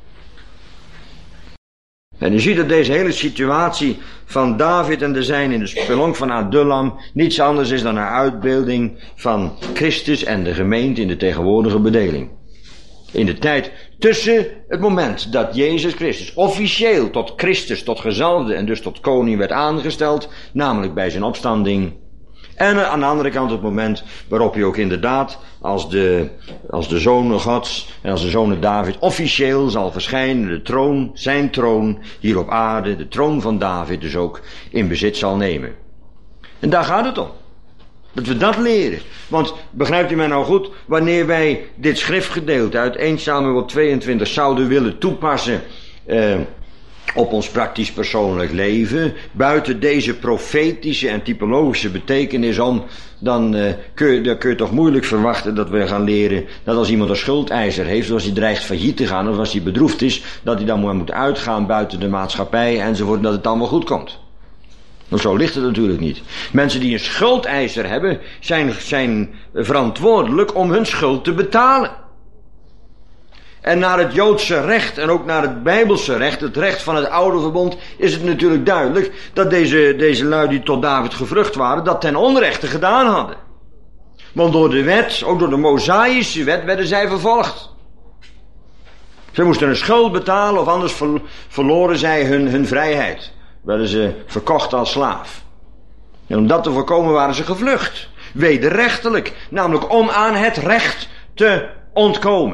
En u ziet dat deze hele situatie van David en de zijn in de spelonk van Adullam niets anders is dan een uitbeelding van Christus en de gemeente in de tegenwoordige bedeling. In de tijd tussen het moment dat Jezus Christus officieel tot Christus, tot gezalfde en dus tot koning werd aangesteld, namelijk bij zijn opstanding. En aan de andere kant het moment waarop hij ook inderdaad als de, als de zoon Gods en als de zoon David officieel zal verschijnen, de troon, zijn troon hier op aarde, de troon van David dus ook in bezit zal nemen. En daar gaat het om. Dat we dat leren. Want, begrijpt u mij nou goed, wanneer wij dit schriftgedeelte uit eerste Samuel tweeëntwintig zouden willen toepassen eh, op ons praktisch persoonlijk leven, buiten deze profetische en typologische betekenis om, dan, eh, kun je, dan kun je toch moeilijk verwachten dat we gaan leren dat als iemand een schuldeiser heeft, of als hij dreigt failliet te gaan, of als hij bedroefd is, dat hij dan maar moet uitgaan buiten de maatschappij enzovoort, dat het allemaal goed komt. Want zo ligt het natuurlijk niet. Mensen die een schuldeiser hebben, zijn, zijn verantwoordelijk om hun schuld te betalen. En naar het Joodse recht en ook naar het Bijbelse recht, het recht van het oude verbond, is het natuurlijk duidelijk dat deze, deze lui die tot David gevlucht waren, dat ten onrechte gedaan hadden. Want door de wet, ook door de Mosaïsche wet, werden zij vervolgd. Zij moesten een schuld betalen of anders ver, verloren zij hun, hun vrijheid. Werden ze verkocht als slaaf. En om dat te voorkomen waren ze gevlucht. Wederrechtelijk. Namelijk om aan het recht te ontkomen.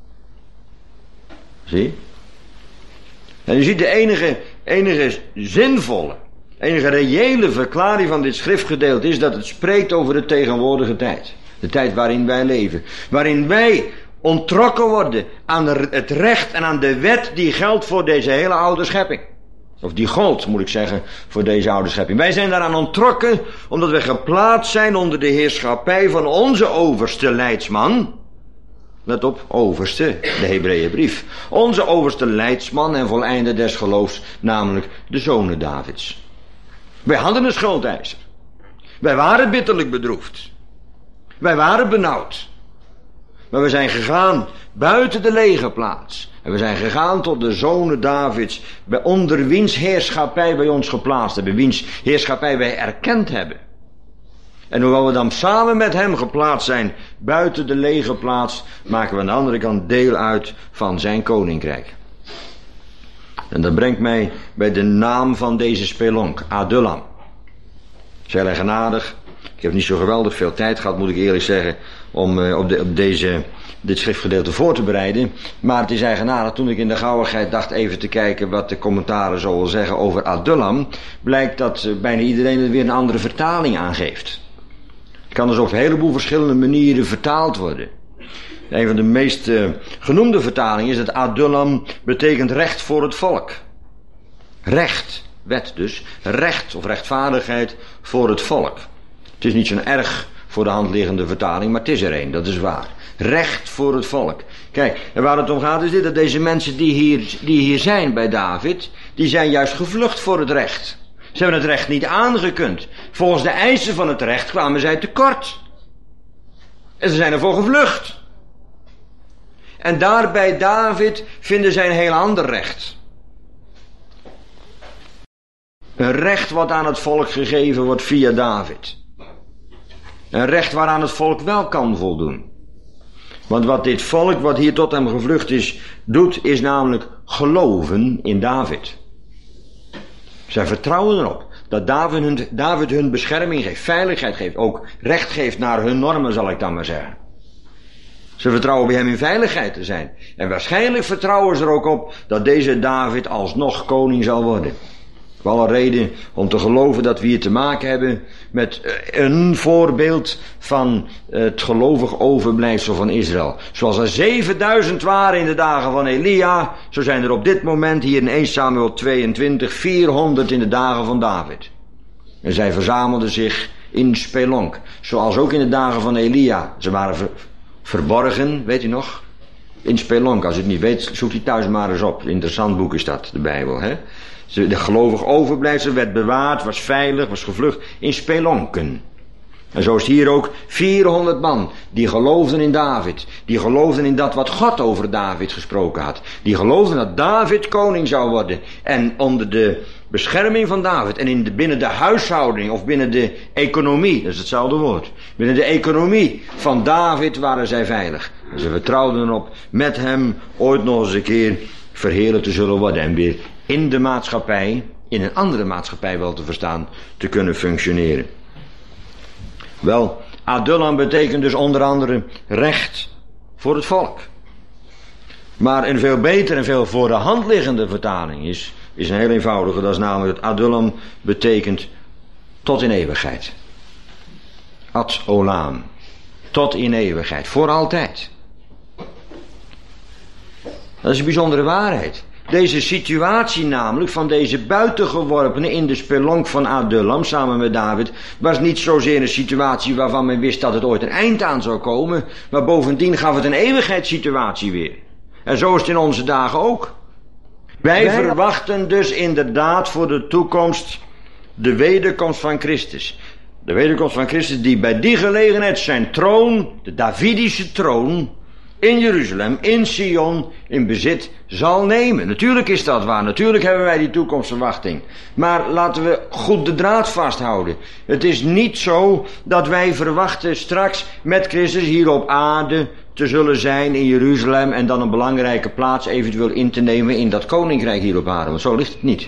Zie? En je ziet de enige, enige zinvolle, enige reële verklaring van dit schriftgedeelte is dat het spreekt over de tegenwoordige tijd. De tijd waarin wij leven. Waarin wij onttrokken worden aan het recht en aan de wet die geldt voor deze hele oude schepping. Of die gold, moet ik zeggen, voor deze oude schepping. Wij zijn daaraan onttrokken, omdat we geplaatst zijn onder de heerschappij van onze overste leidsman. Let op, overste, de Hebreeënbrief. Onze overste leidsman en voleinder des geloofs, namelijk de zonen Davids. Wij hadden een schuldeiser. Wij waren bitterlijk bedroefd. Wij waren benauwd. Maar we zijn gegaan buiten de legerplaats. En we zijn gegaan tot de zonen Davids, onder wiens heerschappij wij ons geplaatst hebben, wiens heerschappij wij erkend hebben. En hoewel we dan samen met hem geplaatst zijn buiten de legerplaats, maken we aan de andere kant deel uit van zijn koninkrijk. En dat brengt mij bij de naam van deze spelonk, Adullam. Zij eigenaardig. Ik heb niet zo geweldig veel tijd gehad, moet ik eerlijk zeggen, om uh, op, de, op deze, dit schriftgedeelte voor te bereiden. Maar het is eigenaardig, toen ik in de gauwigheid dacht even te kijken wat de commentaren zo wil zeggen over Adullam, blijkt dat uh, bijna iedereen er weer een andere vertaling aangeeft. Het kan dus op een heleboel verschillende manieren vertaald worden. Een van de meest uh, genoemde vertalingen is dat Adullam betekent recht voor het volk. Recht, wet dus, recht of rechtvaardigheid voor het volk. Het is niet zo'n erg voor de hand liggende vertaling, maar het is er een, dat is waar. Recht voor het volk. Kijk, en waar het om gaat is dit, dat deze mensen die hier, die hier zijn bij David, die zijn juist gevlucht voor het recht. Ze hebben het recht niet aangekund. Volgens de eisen van het recht kwamen zij tekort. En ze zijn ervoor gevlucht. En daar bij David vinden zij een heel ander recht. Een recht wat aan het volk gegeven wordt via David. Een recht waaraan het volk wel kan voldoen. Want wat dit volk, wat hier tot hem gevlucht is, doet, is namelijk geloven in David. Zij vertrouwen erop dat David hun, David hun bescherming geeft, veiligheid geeft, ook recht geeft naar hun normen, zal ik dan maar zeggen. Ze vertrouwen bij hem in veiligheid te zijn. En waarschijnlijk vertrouwen ze er ook op dat deze David alsnog koning zal worden. Wel een reden om te geloven dat we hier te maken hebben met een voorbeeld van het gelovig overblijfsel van Israël. Zoals er zevenduizend waren in de dagen van Elia, zo zijn er op dit moment hier in eerste Samuel tweeëntwintig vierhonderd in de dagen van David. En zij verzamelden zich in Spelonk, zoals ook in de dagen van Elia. Ze waren ver, verborgen, weet u nog? In Spelonk, als u het niet weet, zoekt u thuis maar eens op. Interessant boek is dat, de Bijbel, hè? De gelovig overblijfsel werd bewaard, was veilig, was gevlucht in spelonken. En zo is het hier ook vierhonderd man die geloofden in David. Die geloofden in dat wat God over David gesproken had. Die geloofden dat David koning zou worden. En onder de bescherming van David en in de, binnen de huishouding of binnen de economie, dat is hetzelfde woord. Binnen de economie van David waren zij veilig. En ze vertrouwden erop met hem ooit nog eens een keer verheerlijkt te zullen worden. En weer in de maatschappij, in een andere maatschappij wel te verstaan, te kunnen functioneren. Wel, Adullam betekent dus onder andere recht voor het volk. Maar een veel beter en veel voor de hand liggende vertaling is, is een heel eenvoudige. Dat is namelijk dat Adullam betekent tot in eeuwigheid. Ad olam. Tot in eeuwigheid. Voor altijd. Dat is een bijzondere waarheid. Deze situatie namelijk van deze buitengeworpenen in de spelonk van Adullam samen met David was niet zozeer een situatie waarvan men wist dat het ooit een eind aan zou komen, maar bovendien gaf het een eeuwigheidssituatie weer. En zo is het in onze dagen ook. Wij Wij verwachten dus inderdaad voor de toekomst de wederkomst van Christus. De wederkomst van Christus die bij die gelegenheid zijn troon, de Davidische troon, in Jeruzalem, in Sion, in bezit zal nemen. Natuurlijk is dat waar. Natuurlijk hebben wij die toekomstverwachting. Maar laten we goed de draad vasthouden. Het is niet zo dat wij verwachten straks met Christus hier op aarde te zullen zijn in Jeruzalem en dan een belangrijke plaats eventueel in te nemen in dat koninkrijk hier op aarde. Want zo ligt het niet.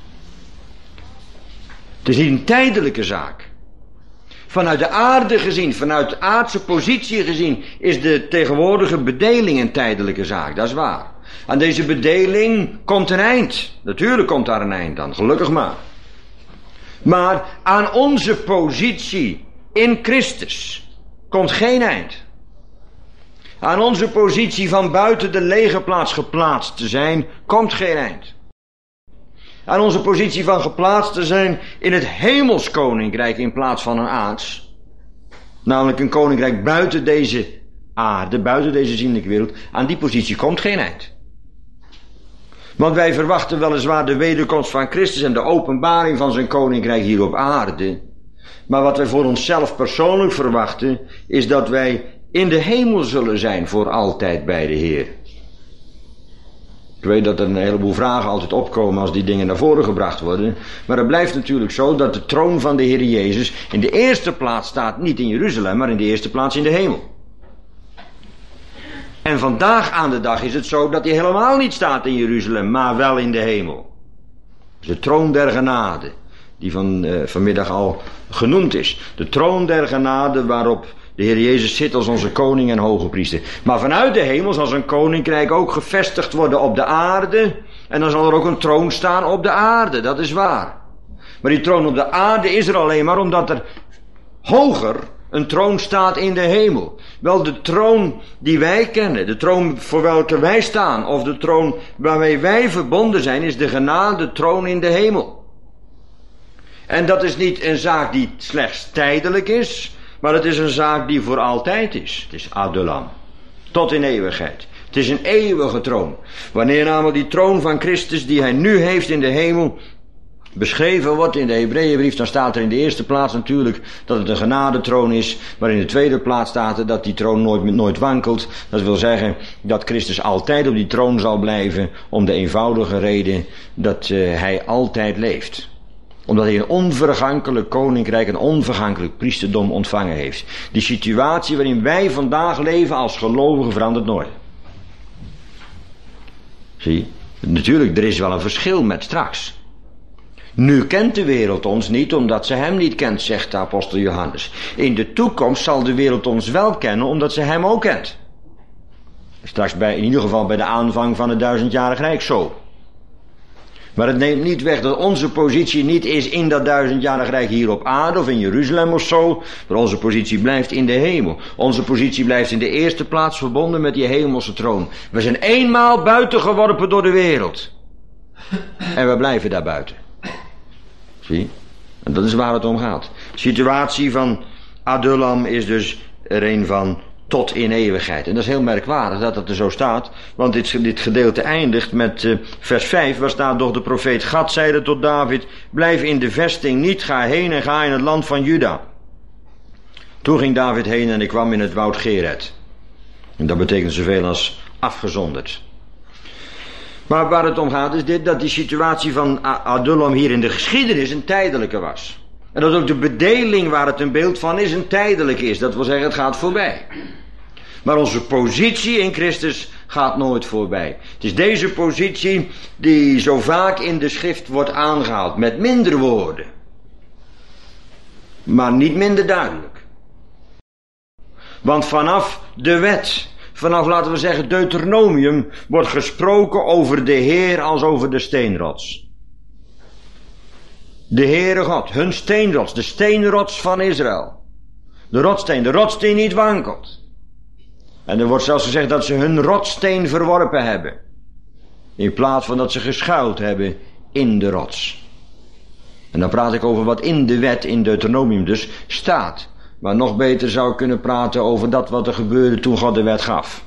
Het is niet een tijdelijke zaak. Vanuit de aarde gezien, vanuit de aardse positie gezien, is de tegenwoordige bedeling een tijdelijke zaak. Dat is waar. Aan deze bedeling komt een eind. Natuurlijk komt daar een eind aan, gelukkig maar. Maar aan onze positie in Christus komt geen eind. Aan onze positie van buiten de legerplaats geplaatst te zijn, komt geen eind. Aan onze positie van geplaatst te zijn in het hemelskoninkrijk in plaats van een aards. Namelijk een koninkrijk buiten deze aarde, buiten deze zienlijke wereld. Aan die positie komt geen eind. Want wij verwachten weliswaar de wederkomst van Christus en de openbaring van zijn koninkrijk hier op aarde. Maar wat wij voor onszelf persoonlijk verwachten, is dat wij in de hemel zullen zijn voor altijd bij de Heer. Ik weet dat er een heleboel vragen altijd opkomen als die dingen naar voren gebracht worden. Maar het blijft natuurlijk zo dat de troon van de Heer Jezus in de eerste plaats staat niet in Jeruzalem, maar in de eerste plaats in de hemel. En vandaag aan de dag is het zo dat hij helemaal niet staat in Jeruzalem, maar wel in de hemel. De troon der genade, die van, uh, vanmiddag al genoemd is. De troon der genade waarop de Heer Jezus zit als onze koning en hoge priester. Maar vanuit de hemel zal zijn koninkrijk ook gevestigd worden op de aarde. En dan zal er ook een troon staan op de aarde, dat is waar. Maar die troon op de aarde is er alleen maar omdat er hoger een troon staat in de hemel. Wel, de troon die wij kennen, de troon voor welke wij staan, of de troon waarmee wij verbonden zijn, is de genade troon in de hemel. En dat is niet een zaak die slechts tijdelijk is, maar het is een zaak die voor altijd is. Het is Adullam. Tot in eeuwigheid. Het is een eeuwige troon. Wanneer namelijk die troon van Christus die hij nu heeft in de hemel beschreven wordt in de Hebreeënbrief, dan staat er in de eerste plaats natuurlijk dat het een genadetroon is, maar in de tweede plaats staat er dat die troon nooit, nooit wankelt. Dat wil zeggen dat Christus altijd op die troon zal blijven, om de eenvoudige reden dat uh, hij altijd leeft. Omdat hij een onvergankelijk koninkrijk, een onvergankelijk priesterdom ontvangen heeft. Die situatie waarin wij vandaag leven als gelovigen verandert nooit. Zie, natuurlijk, er is wel een verschil met straks. Nu kent de wereld ons niet, omdat ze hem niet kent, zegt de apostel Johannes. In de toekomst zal de wereld ons wel kennen, omdat ze hem ook kent. Straks bij, in ieder geval bij de aanvang van het duizendjarig rijk zo. Maar het neemt niet weg dat onze positie niet is in dat duizendjarig rijk hier op aarde of in Jeruzalem of zo. Maar onze positie blijft in de hemel. Onze positie blijft in de eerste plaats verbonden met die hemelse troon. We zijn eenmaal buiten geworpen door de wereld. En we blijven daar buiten. Zie? En dat is waar het om gaat. De situatie van Adullam is dus er een van tot in eeuwigheid. En dat is heel merkwaardig dat dat er zo staat. Want dit, dit gedeelte eindigt met uh, vers vijf. Waar staat: doch de profeet Gad zeide tot David: blijf in de vesting niet, ga heen en ga in het land van Juda. Toen ging David heen en ik kwam in het woud Gered. En dat betekent zoveel als afgezonderd. Maar waar het om gaat is dit, dat die situatie van Adullam hier in de geschiedenis een tijdelijke was. En dat ook de bedeling waar het een beeld van is een tijdelijke is. Dat wil zeggen, het gaat voorbij. Maar onze positie in Christus gaat nooit voorbij. Het is deze positie die zo vaak in de schrift wordt aangehaald. Met minder woorden. Maar niet minder duidelijk. Want vanaf de wet, vanaf laten we zeggen Deuteronomium, wordt gesproken over de Heer als over de steenrots. De Heere God, hun steenrots, de steenrots van Israël. De rotsteen, de rots die niet wankelt. En er wordt zelfs gezegd dat ze hun rotsteen verworpen hebben. In plaats van dat ze geschuild hebben in de rots. En dan praat ik over wat in de wet, in Deuteronomium dus, staat. Maar nog beter zou ik kunnen praten over dat wat er gebeurde toen God de wet gaf.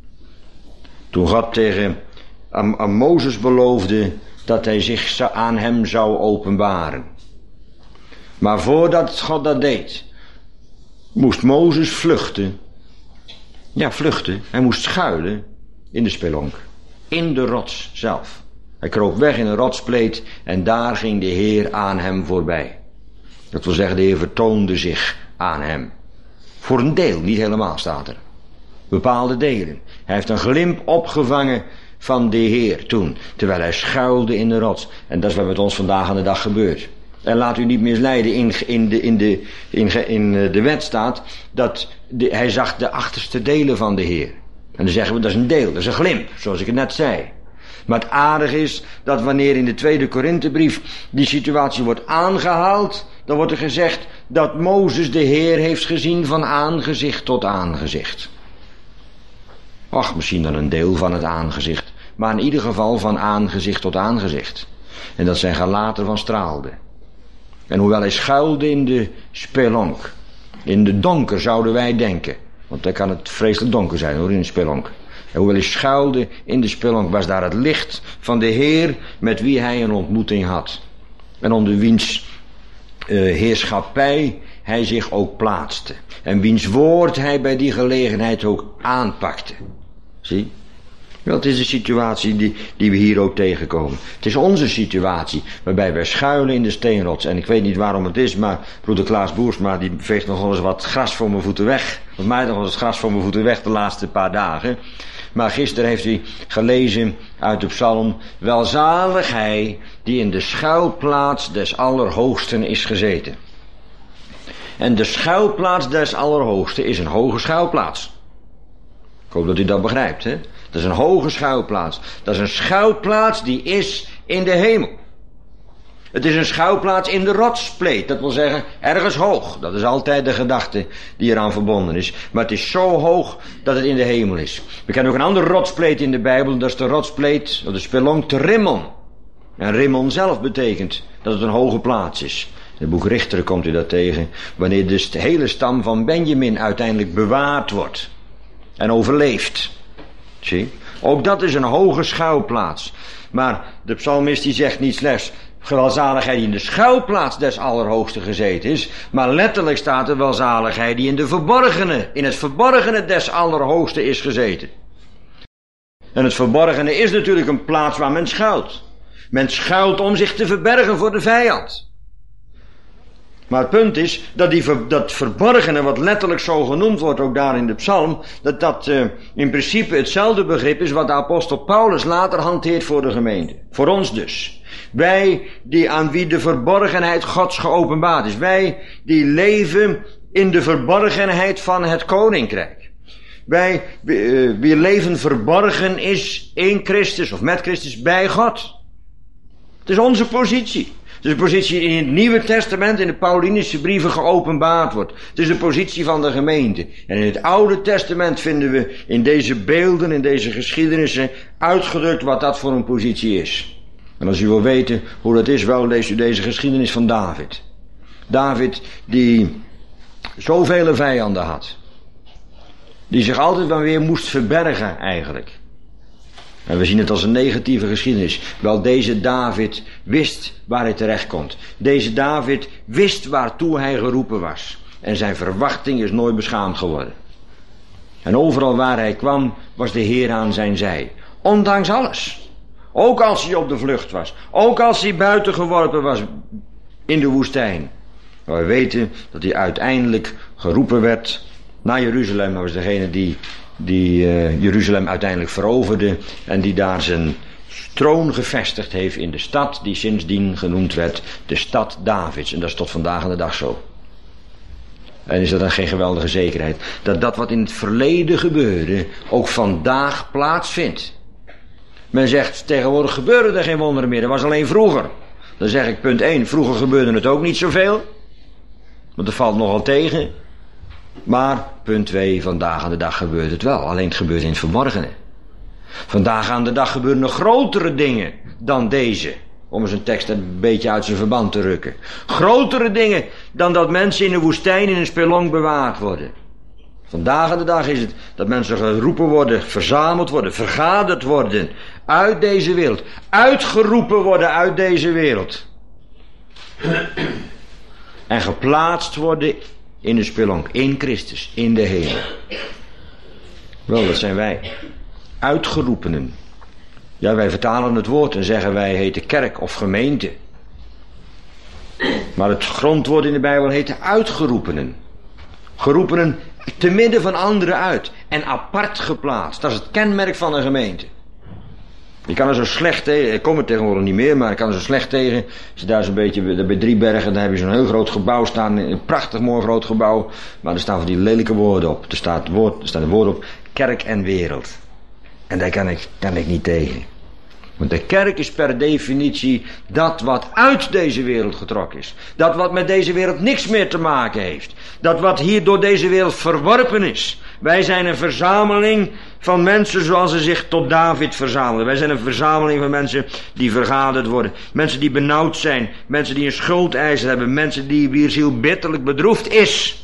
Toen God tegen aan, aan Mozes beloofde dat hij zich aan hem zou openbaren. Maar voordat God dat deed, moest Mozes vluchten. Ja, vluchten. Hij moest schuilen in de spelonk. In de rots zelf. Hij kroop weg in een rotspleet en daar ging de Heer aan hem voorbij. Dat wil zeggen, de Heer vertoonde zich aan hem. Voor een deel, niet helemaal staat er. Bepaalde delen. Hij heeft een glimp opgevangen van de Heer toen, terwijl hij schuilde in de rots. En dat is wat met ons vandaag aan de dag gebeurt. En laat u niet misleiden, in, in, de, in, de, in, in de wet staat dat de, hij zag de achterste delen van de Heer. En dan zeggen we, dat is een deel, dat is een glimp, zoals ik het net zei. Maar het aardige is dat wanneer in de tweede Korinthebrief die situatie wordt aangehaald, dan wordt er gezegd dat Mozes de Heer heeft gezien van aangezicht tot aangezicht. Ach, misschien dan een deel van het aangezicht, maar in ieder geval van aangezicht tot aangezicht. En dat zijn gelaten van straalde. En hoewel hij schuilde in de spelonk, in de donker zouden wij denken, want dan kan het vreselijk donker zijn hoor, in de spelonk. En hoewel hij schuilde in de spelonk, was daar het licht van de Heer met wie hij een ontmoeting had. En onder wiens uh, heerschappij hij zich ook plaatste. En wiens woord hij bij die gelegenheid ook aanpakte. Zie? Wel, het is de situatie die, die we hier ook tegenkomen. Het is onze situatie, waarbij wij schuilen in de steenrots. En ik weet niet waarom het is, maar broeder Klaas Boersma, die veegt nog wel eens wat gras voor mijn voeten weg. Of mij nog wel eens gras voor mijn voeten weg de laatste paar dagen. Maar gisteren heeft hij gelezen uit de psalm: welzalig hij die in de schuilplaats des Allerhoogsten is gezeten. En de schuilplaats des Allerhoogsten is een hoge schuilplaats. Ik hoop dat u dat begrijpt, hè? Dat is een hoge schuilplaats. Dat is een schuilplaats die is in de hemel. Het is een schuilplaats in de rotspleet. Dat wil zeggen, ergens hoog. Dat is altijd de gedachte die eraan verbonden is. Maar het is zo hoog dat het in de hemel is. We kennen ook een andere rotspleet in de Bijbel. Dat is de rotspleet, of de spelonk te Rimmon. En Rimmon zelf betekent dat het een hoge plaats is. In het boek Richteren komt u dat tegen. Wanneer dus de hele stam van Benjamin uiteindelijk bewaard wordt. En overleeft. Zie? Ook dat is een hoge schuilplaats. Maar de psalmist die zegt niet slechts welzaligheid die in de schuilplaats des Allerhoogsten gezeten is, maar letterlijk staat er welzaligheid die in de verborgene, in het verborgene des Allerhoogsten is gezeten. En het verborgene is natuurlijk een plaats waar men schuilt. Men schuilt om zich te verbergen voor de vijand. Maar het punt is dat die, dat verborgene, wat letterlijk zo genoemd wordt, ook daar in de psalm, dat dat uh, in principe hetzelfde begrip is wat de apostel Paulus later hanteert voor de gemeente. Voor ons dus. Wij die aan wie de verborgenheid Gods geopenbaard is. Wij die leven in de verborgenheid van het koninkrijk. Wij uh, wie leven verborgen is in Christus of met Christus bij God. Het is onze positie. Het is een positie die in het Nieuwe Testament, in de Paulinische brieven geopenbaard wordt. Het is de positie van de gemeente. En in het Oude Testament vinden we in deze beelden, in deze geschiedenissen, uitgedrukt wat dat voor een positie is. En als u wil weten hoe dat is, wel leest u deze geschiedenis van David. David die zoveel vijanden had. Die zich altijd dan weer moest verbergen eigenlijk. En we zien het als een negatieve geschiedenis. Wel, deze David wist waar hij terecht komt. Deze David wist waartoe hij geroepen was. En zijn verwachting is nooit beschaamd geworden. En overal waar hij kwam, was de Heer aan zijn zij. Ondanks alles. Ook als hij op de vlucht was. Ook als hij buiten geworpen was in de woestijn. Maar we weten dat hij uiteindelijk geroepen werd naar Jeruzalem. Dat was degene die... die uh, Jeruzalem uiteindelijk veroverde en die daar zijn troon gevestigd heeft in de stad die sindsdien genoemd werd de stad Davids. En dat is tot vandaag aan de dag zo. En is dat dan geen geweldige zekerheid dat dat wat in het verleden gebeurde ook vandaag plaatsvindt. Men zegt tegenwoordig gebeuren er geen wonderen meer, dat was alleen vroeger. Dan zeg ik punt één, vroeger gebeurde het ook niet zoveel, want er valt nogal tegen. Maar, punt twee, vandaag aan de dag gebeurt het wel. Alleen het gebeurt in het verborgene. Vandaag aan de dag gebeuren nog grotere dingen dan deze. Om eens een tekst een beetje uit zijn verband te rukken. Grotere dingen dan dat mensen in de woestijn in een spelonk bewaard worden. Vandaag aan de dag is het dat mensen geroepen worden, verzameld worden, vergaderd worden. Uit deze wereld. Uitgeroepen worden uit deze wereld. En geplaatst worden in de spelonk, in Christus, in de hemel. Wel, dat zijn wij. Uitgeroepenen. Ja, wij vertalen het woord en zeggen wij heten kerk of gemeente. Maar het grondwoord in de Bijbel heet uitgeroepenen. Geroepenen te midden van anderen uit. En apart geplaatst. Dat is het kenmerk van een gemeente. Je kan er zo slecht tegen, ik kom er tegenwoordig niet meer, maar ik kan er zo slecht tegen. Als je daar zo'n beetje, bij Driebergen, daar heb je zo'n heel groot gebouw staan, een prachtig mooi groot gebouw. Maar er staan van die lelijke woorden op. Er staat, woord, er staat een woord op, kerk en wereld. En daar kan ik, kan ik niet tegen. Want de kerk is per definitie dat wat uit deze wereld getrokken is. Dat wat met deze wereld niks meer te maken heeft. Dat wat hier door deze wereld verworpen is. Wij zijn een verzameling van mensen zoals ze zich tot David verzamelen. Wij zijn een verzameling van mensen die vergaderd worden. Mensen die benauwd zijn. Mensen die een schuldeiser hebben. Mensen die wier ziel bitterlijk bedroefd is.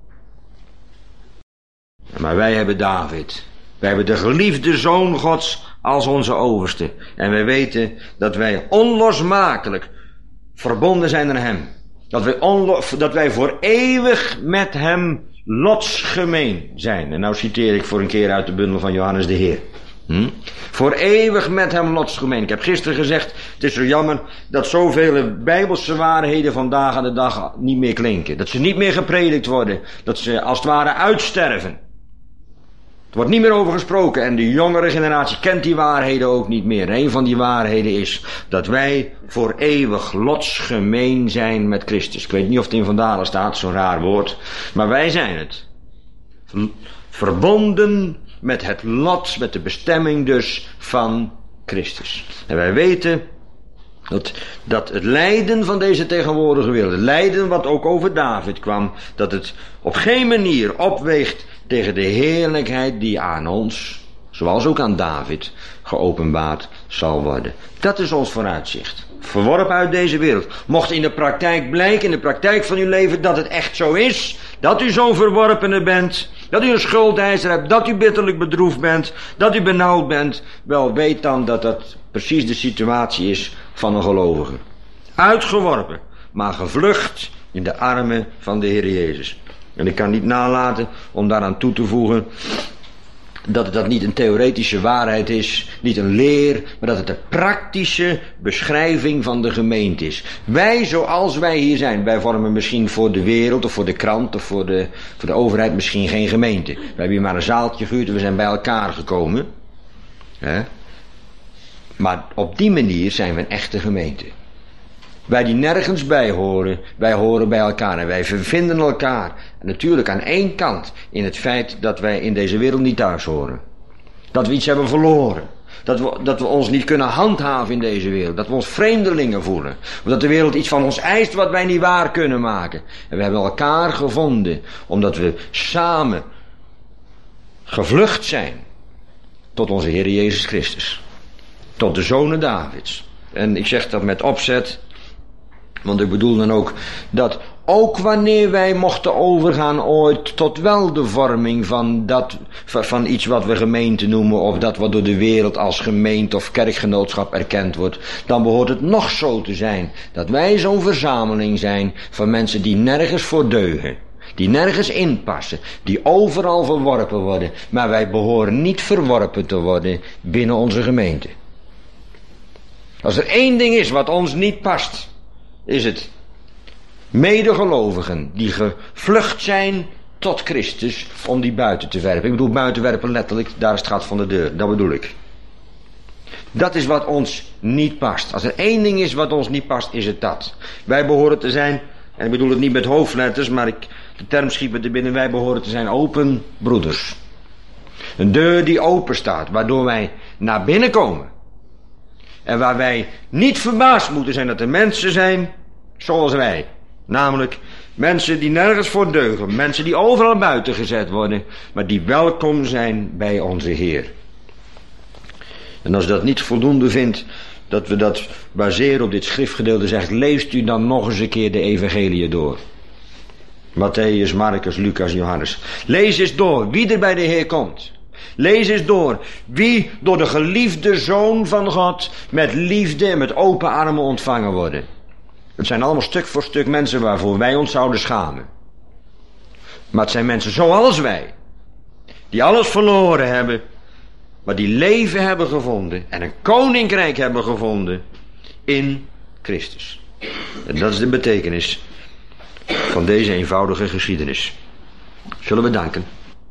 Maar wij hebben David. Wij hebben de geliefde Zoon Gods als onze overste. En wij weten dat wij onlosmakelijk verbonden zijn aan hem. Dat wij, onlo- dat wij voor eeuwig met hem lotsgemeen zijn. En nou citeer ik voor een keer uit de bundel van Johannes de Heer. Hm? Voor eeuwig met hem lotsgemeen. Ik heb gisteren gezegd, het is zo jammer dat zoveel bijbelse waarheden vandaag aan de dag niet meer klinken. Dat ze niet meer gepredikt worden. Dat ze als het ware uitsterven. Er wordt niet meer over gesproken en de jongere generatie kent die waarheden ook niet meer. En een van die waarheden is dat wij voor eeuwig lotsgemeen zijn met Christus. Ik weet niet of het in Van Dalen staat, zo'n raar woord. Maar wij zijn het. Verbonden met het lot, met de bestemming dus van Christus. En wij weten dat, dat het lijden van deze tegenwoordige wereld, het lijden wat ook over David kwam, dat het op geen manier opweegt tegen de heerlijkheid die aan ons, zoals ook aan David, geopenbaard zal worden. Dat is ons vooruitzicht. Verworpen uit deze wereld. Mocht in de praktijk blijken, in de praktijk van uw leven, dat het echt zo is, dat u zo'n verworpene bent, dat u een schuldeiser hebt, dat u bitterlijk bedroefd bent, dat u benauwd bent, wel weet dan dat dat precies de situatie is van een gelovige. Uitgeworpen, maar gevlucht in de armen van de Heer Jezus. En ik kan niet nalaten om daaraan toe te voegen dat dat niet een theoretische waarheid is, niet een leer, maar dat het een praktische beschrijving van de gemeente is. Wij zoals wij hier zijn, wij vormen misschien voor de wereld of voor de krant of voor de, voor de overheid misschien geen gemeente. We hebben hier maar een zaaltje gehuurd en we zijn bij elkaar gekomen. He? Maar op die manier zijn we een echte gemeente. Wij die nergens bij horen, wij horen bij elkaar en wij vervinden elkaar. En natuurlijk aan één kant in het feit dat wij in deze wereld niet thuis horen. Dat we iets hebben verloren. Dat we, dat we ons niet kunnen handhaven in deze wereld. Dat we ons vreemdelingen voelen. Of dat de wereld iets van ons eist wat wij niet waar kunnen maken. En we hebben elkaar gevonden omdat we samen gevlucht zijn tot onze Heer Jezus Christus. Tot de zonen Davids. En ik zeg dat met opzet. Want ik bedoel dan ook dat ook wanneer wij mochten overgaan ooit tot wel de vorming van dat, van iets wat we gemeente noemen of dat wat door de wereld als gemeente of kerkgenootschap erkend wordt, dan behoort het nog zo te zijn dat wij zo'n verzameling zijn van mensen die nergens voor deugen, die nergens inpassen, die overal verworpen worden, maar wij behoren niet verworpen te worden binnen onze gemeente. Als er één ding is wat ons niet past, is het medegelovigen die gevlucht zijn tot Christus om die buiten te werpen. Ik bedoel buitenwerpen letterlijk, daar is het gat van de deur, dat bedoel ik. Dat is wat ons niet past. Als er één ding is wat ons niet past, is het dat. Wij behoren te zijn, en ik bedoel het niet met hoofdletters, maar ik, de term schiet me er binnen, wij behoren te zijn open broeders. Een deur die open staat, waardoor wij naar binnen komen. En waar wij niet verbaasd moeten zijn dat er mensen zijn zoals wij. Namelijk mensen die nergens voor deugen. Mensen die overal buiten gezet worden. Maar die welkom zijn bij onze Heer. En als u dat niet voldoende vindt dat we dat baseren op dit schriftgedeelte zegt, leest u dan nog eens een keer de evangelieën door. Mattheüs, Marcus, Lucas, Johannes. Lees eens door wie er bij de Heer komt. Lees eens door wie door de geliefde Zoon van God met liefde en met open armen ontvangen worden. Het zijn allemaal stuk voor stuk mensen waarvoor wij ons zouden schamen. Maar het zijn mensen zoals wij, die alles verloren hebben, maar die leven hebben gevonden en een koninkrijk hebben gevonden in Christus. En dat is de betekenis van deze eenvoudige geschiedenis. Zullen we danken.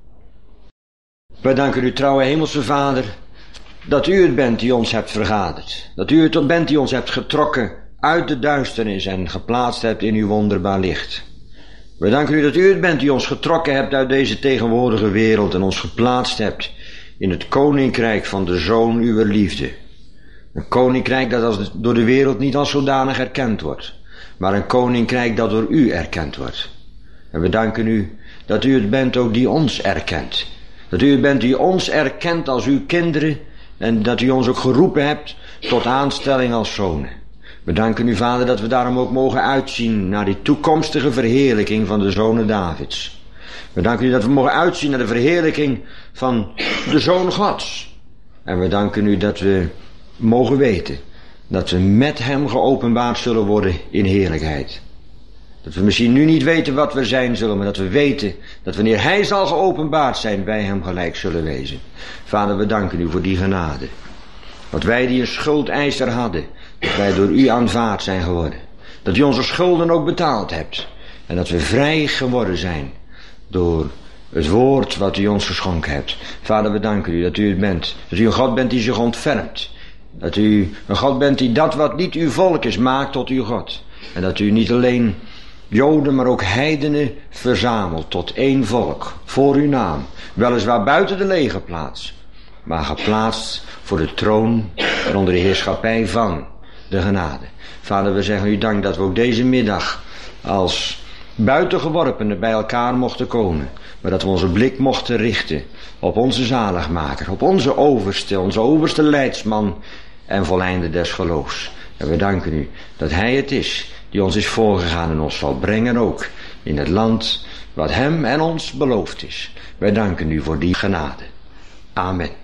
Wij danken u, trouwe hemelse Vader, dat u het bent die ons hebt vergaderd. Dat u het bent die ons hebt getrokken uit de duisternis en geplaatst hebt in uw wonderbaar licht. Wij danken u dat u het bent die ons getrokken hebt uit deze tegenwoordige wereld en ons geplaatst hebt in het koninkrijk van de Zoon uwer liefde. Een koninkrijk dat als door de wereld niet als zodanig erkend wordt, maar een koninkrijk dat door u erkend wordt. En we danken u dat u het bent ook die ons erkent. Dat u het bent die ons erkent als uw kinderen en dat u ons ook geroepen hebt tot aanstelling als zonen. We danken u, Vader, dat we daarom ook mogen uitzien naar die toekomstige verheerlijking van de zonen Davids. We danken u dat we mogen uitzien naar de verheerlijking van de Zoon Gods. En we danken u dat we mogen weten dat we met hem geopenbaard zullen worden in heerlijkheid. Dat we misschien nu niet weten wat we zijn zullen, maar dat we weten dat wanneer hij zal geopenbaard zijn, wij hem gelijk zullen wezen. Vader, we danken u voor die genade. Dat wij die een schuldeiser hadden, dat wij door u aanvaard zijn geworden. Dat u onze schulden ook betaald hebt. En dat we vrij geworden zijn door het woord wat u ons geschonken hebt. Vader, we danken u dat u het bent. Dat u een God bent die zich ontfermt. Dat u een God bent die dat wat niet uw volk is, maakt tot uw God. En dat u niet alleen Joden, maar ook heidenen verzamelt tot één volk, voor uw naam. Weliswaar buiten de legerplaats, maar geplaatst voor de troon en onder de heerschappij van de genade. Vader, we zeggen u dank dat we ook deze middag als buitengeworpenen bij elkaar mochten komen. Maar dat we onze blik mochten richten op onze zaligmaker, op onze overste, onze overste leidsman en volleinder des geloofs. En we danken u dat hij het is die ons is voorgegaan en ons zal brengen ook in het land wat hem en ons beloofd is. Wij danken u voor die genade. Amen.